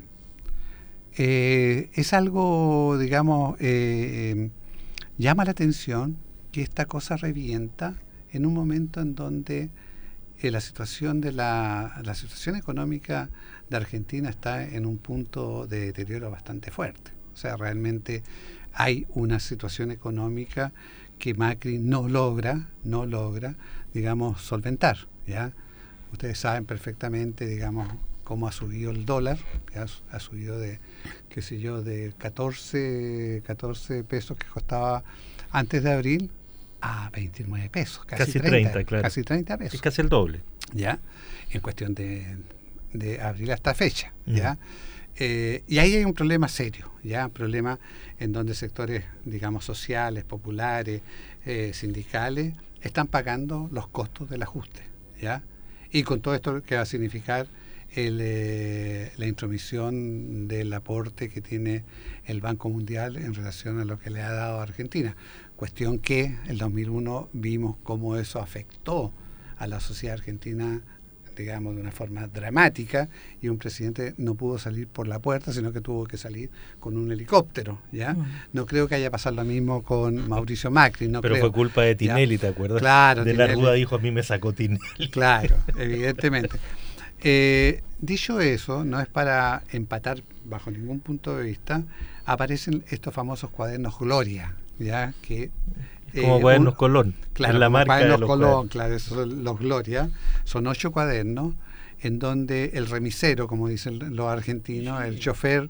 eh, es algo, digamos, eh, llama la atención que esta cosa revienta en un momento en donde eh, la situación de la, la situación económica de Argentina está en un punto de deterioro bastante fuerte. O sea, realmente hay una situación económica que Macri no logra, no logra, digamos, solventar, ¿ya? Ustedes saben perfectamente, digamos, cómo ha subido el dólar, ¿ya? Ha subido de, qué sé yo, de catorce, catorce pesos que costaba antes de abril a veintinueve pesos, casi, casi treinta, treinta, claro. Casi treinta pesos. Es casi el doble. ¿Ya? En cuestión de, de abril hasta fecha, ¿ya? Mm. Eh, y ahí hay un problema serio, ya un problema en donde sectores, digamos, sociales, populares, eh, sindicales, están pagando los costos del ajuste, ya, y con todo esto que va a significar el, eh, la intromisión del aporte que tiene el Banco Mundial en relación a lo que le ha dado a Argentina, cuestión que el dos mil uno vimos cómo eso afectó a la sociedad argentina, digamos, de una forma dramática, y un presidente no pudo salir por la puerta, sino que tuvo que salir con un helicóptero, ¿ya? Mm. No creo que haya pasado lo mismo con Mauricio Macri, no Pero creo. Fue culpa de Tinelli, ¿ya? ¿Te acuerdas? Claro. De Tinelli. La Rúa dijo, a mí me sacó Tinelli. Claro, evidentemente. Eh, dicho eso, no es para empatar bajo ningún punto de vista, aparecen estos famosos cuadernos Gloria, ¿ya? Que como eh, cuadernos un, Colón, claro, en la marca cuadernos de los Colón, cuadernos. Claro, esos son los Gloria, son ocho cuadernos en donde el remisero, como dicen los argentinos, sí. El chofer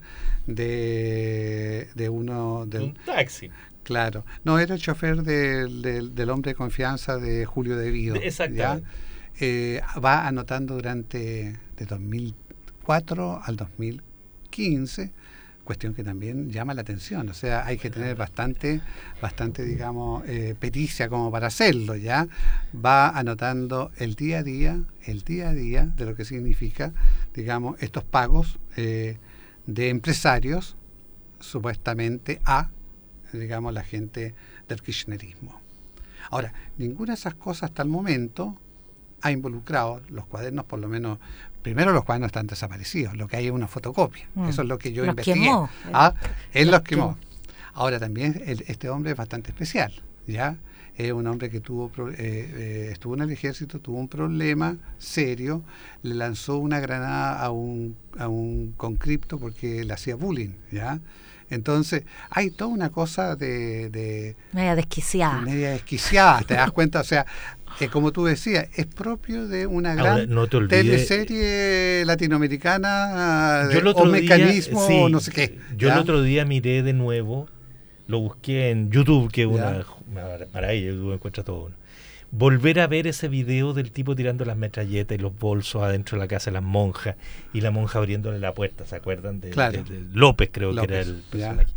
de, de uno del un taxi. Claro, no, era el chofer del, del, del hombre de confianza de Julio De Vido. Exactamente. Eh, va anotando durante de dos mil cuatro al dos mil quince, cuestión que también llama la atención, o sea, hay que tener bastante, bastante digamos, eh, pericia como para hacerlo, ¿ya? Va anotando el día a día, el día a día de lo que significa, digamos, estos pagos eh, de empresarios, supuestamente a, digamos, la gente del kirchnerismo. Ahora, ninguna de esas cosas hasta el momento ha involucrado los cuadernos, por lo menos. Primero, los cuadernos están desaparecidos, lo que hay es una fotocopia. Mm. Eso es lo que yo los investigué. Quemó. ¿Ah? Él los, los quemó. quemó. Ahora también el, este hombre es bastante especial, ¿ya? Es un hombre que tuvo eh, eh, estuvo en el ejército, tuvo un problema serio, le lanzó una granada a un a un conscripto porque le hacía bullying, ¿ya? Entonces, hay toda una cosa de... de media desquiciada. Media desquiciada, ¿te das cuenta? O sea, eh, como tú decías, es propio de una gran Ahora, no te olvides, teleserie latinoamericana de, yo el otro o mecanismo, día, sí, no sé qué. Yo ¿ya? el otro día miré de nuevo, lo busqué en YouTube, que es una, una maravilla, YouTube encuentra todo. Volver a ver ese video del tipo tirando las metralletas y los bolsos adentro de la casa de las monjas y la monja abriéndole la puerta, ¿se acuerdan? De, claro. de, de López, creo López, que era el ya. personaje.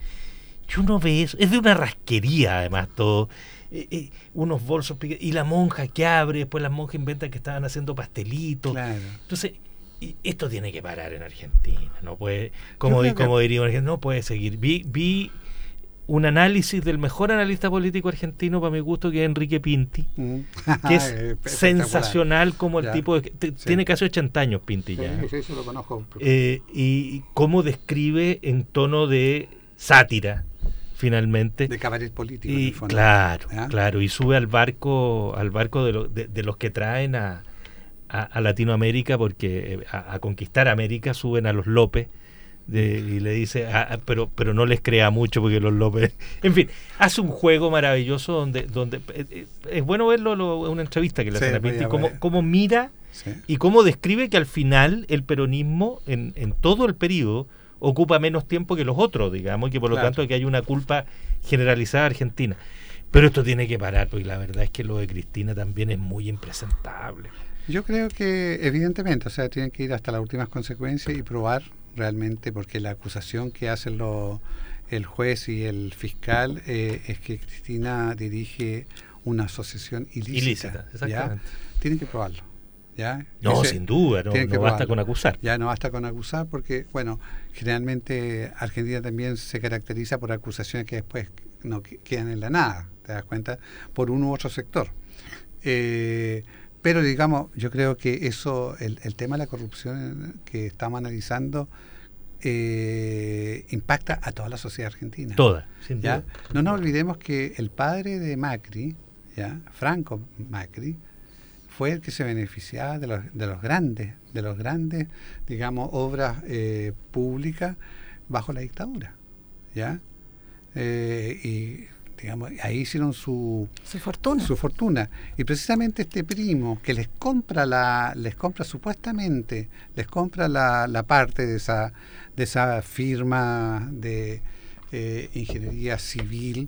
Y uno ve eso, es de una rasquería además todo, eh, eh, unos bolsos y la monja que abre, después las monjas inventan que estaban haciendo pastelitos. Claro. Entonces, y esto tiene que parar en Argentina, no puede, como, di, como que... diría, no puede seguir. Vi, vi un análisis del mejor analista político argentino, para mi gusto, que es Enrique Pinti, mm. que es sensacional como el ya. tipo de, te, sí. tiene casi ochenta años Pinti sí, ya. Sí, sí, lo conozco. Eh, y cómo describe en tono de sátira, finalmente. De cabaret político. Y, en el fondo. Claro, ¿Ah? claro, y sube al barco, al barco de, lo, de, de los que traen a, a, a Latinoamérica, porque a, a conquistar América suben a los López. De, y le dice, ah, pero pero no les crea mucho porque los López, en fin, hace un juego maravilloso donde donde eh, es bueno verlo, lo, una entrevista que le sí, hacen a Pinti, cómo, cómo mira sí. y cómo describe que al final el peronismo en, en todo el periodo ocupa menos tiempo que los otros, digamos, y que por lo claro. tanto que hay una culpa generalizada argentina. Pero esto tiene que parar, porque la verdad es que lo de Cristina también es muy impresentable. Yo creo que evidentemente, o sea, tienen que ir hasta las últimas consecuencias y probar realmente, porque la acusación que hacen los, el juez y el fiscal eh, es que Cristina dirige una asociación ilícita. Ilícita, exactamente. ¿Ya? Tienen que probarlo. ¿ya? No, Ese, sin duda, no, no basta con acusar. Ya no basta con acusar porque, bueno, generalmente Argentina también se caracteriza por acusaciones que después no quedan en la nada, ¿te das cuenta? Por uno u otro sector. Eh, pero digamos, yo creo que eso, el, el tema de la corrupción que estamos analizando, eh, impacta a toda la sociedad argentina. Toda, sin ¿ya? duda. No nos olvidemos que el padre de Macri, ¿ya? Franco Macri, fue el que se beneficiaba de los, de los grandes, de los grandes, digamos, obras eh, públicas bajo la dictadura, ¿ya? Eh, y digamos, ahí hicieron su, su fortuna. Su fortuna. Y precisamente este primo que les compra la, les compra supuestamente, les compra la, la parte de esa, de esa firma de eh, ingeniería civil,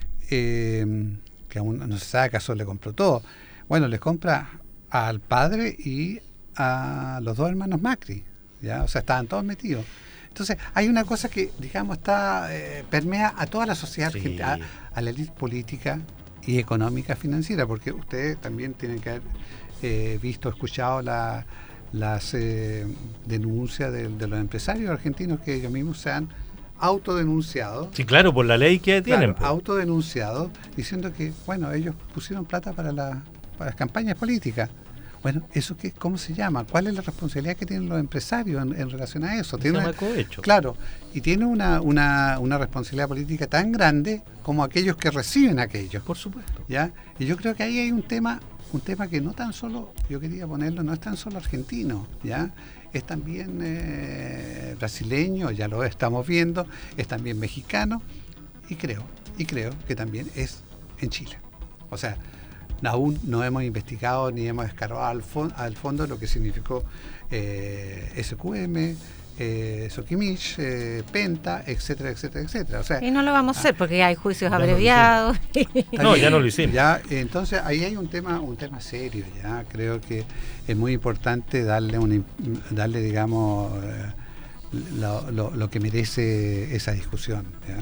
eh, que aún no se sabe acaso le compró todo. Bueno, les compra al padre y a los dos hermanos Macri, ¿ya? O sea, estaban todos metidos. Entonces, hay una cosa que, digamos, está eh, permea a toda la sociedad, sí. argentina, a, a la élite política y económica financiera, porque ustedes también tienen que haber eh, visto, escuchado la, las eh, denuncias de, de los empresarios argentinos que ellos mismos se han autodenunciado. Sí, claro, por la ley que tienen. Claro, autodenunciado, diciendo que, bueno, ellos pusieron plata para, la, para las campañas políticas. Bueno, ¿eso qué, cómo se llama? ¿Cuál es la responsabilidad que tienen los empresarios en, en relación a eso? Tiene se una, llama cohecho. Claro, y tiene una, una, una responsabilidad política tan grande como aquellos que reciben aquello. Por supuesto. ¿Ya? Y yo creo que ahí hay un tema, un tema que no tan solo, yo quería ponerlo, no es tan solo argentino, ¿ya? Es también eh, brasileño, ya lo estamos viendo, es también mexicano, y creo, y creo que también es en Chile. O sea, aún no hemos investigado ni hemos escarbado al, fon- al fondo lo que significó eh, S Q M, eh, Soquimich, eh, Penta, etcétera, etcétera, etcétera. O sea, y no lo vamos a hacer porque hay juicios ya abreviados. No, no, ya no lo hicimos. Ya, entonces ahí hay un tema, un tema serio. Ya creo que es muy importante darle, un, darle, digamos, eh, lo, lo, lo que merece esa discusión. ¿Ya?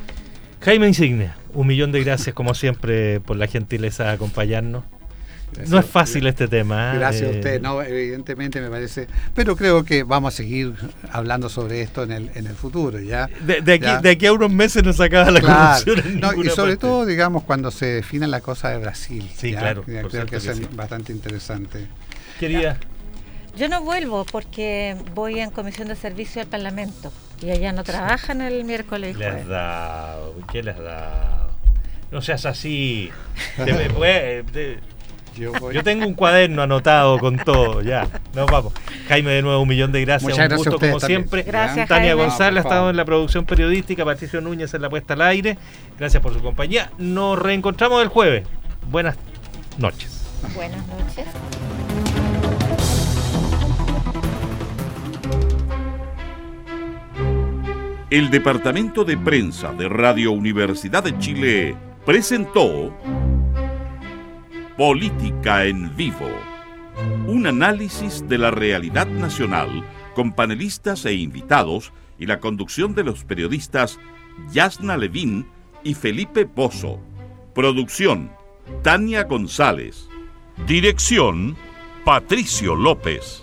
Jaime Insignia, un millón de gracias como siempre por la gentileza de acompañarnos. Gracias. No es fácil este tema. Gracias eh, a usted, no, evidentemente me parece, pero creo que vamos a seguir hablando sobre esto en el en el futuro, ya. De, de aquí ya. de aquí a unos meses nos acaba la claro, corrupción. No, y sobre parte. todo, digamos, cuando se defina la cosa de Brasil. Sí, ya, claro. Ya, creo que, que es sí. bastante interesante. Querida. Yo no vuelvo porque voy en comisión de servicio al Parlamento y allá no trabajan el miércoles y Le jueves. has dado, ¿qué le has dado? No seas así. Te me puede, te, yo, voy. Yo tengo un cuaderno anotado con todo, ya. Nos vamos. Jaime, de nuevo, un millón de gracias. Muchas un gracias gusto como también. siempre. Gracias, Tania Jaime. González no, ha estado en la producción periodística, Patricio Núñez en la puesta al aire. Gracias por su compañía. Nos reencontramos el jueves. Buenas noches. Buenas noches. El Departamento de Prensa de Radio Universidad de Chile presentó Política en Vivo, un análisis de la realidad nacional con panelistas e invitados y la conducción de los periodistas Yasna Levin y Felipe Pozo. Producción, Tania González. Dirección, Patricio López.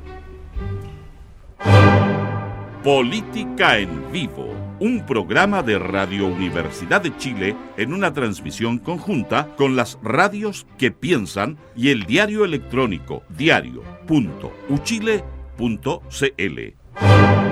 Política en Vivo, un programa de Radio Universidad de Chile en una transmisión conjunta con las radios que piensan y el diario electrónico diario punto uchile punto cl.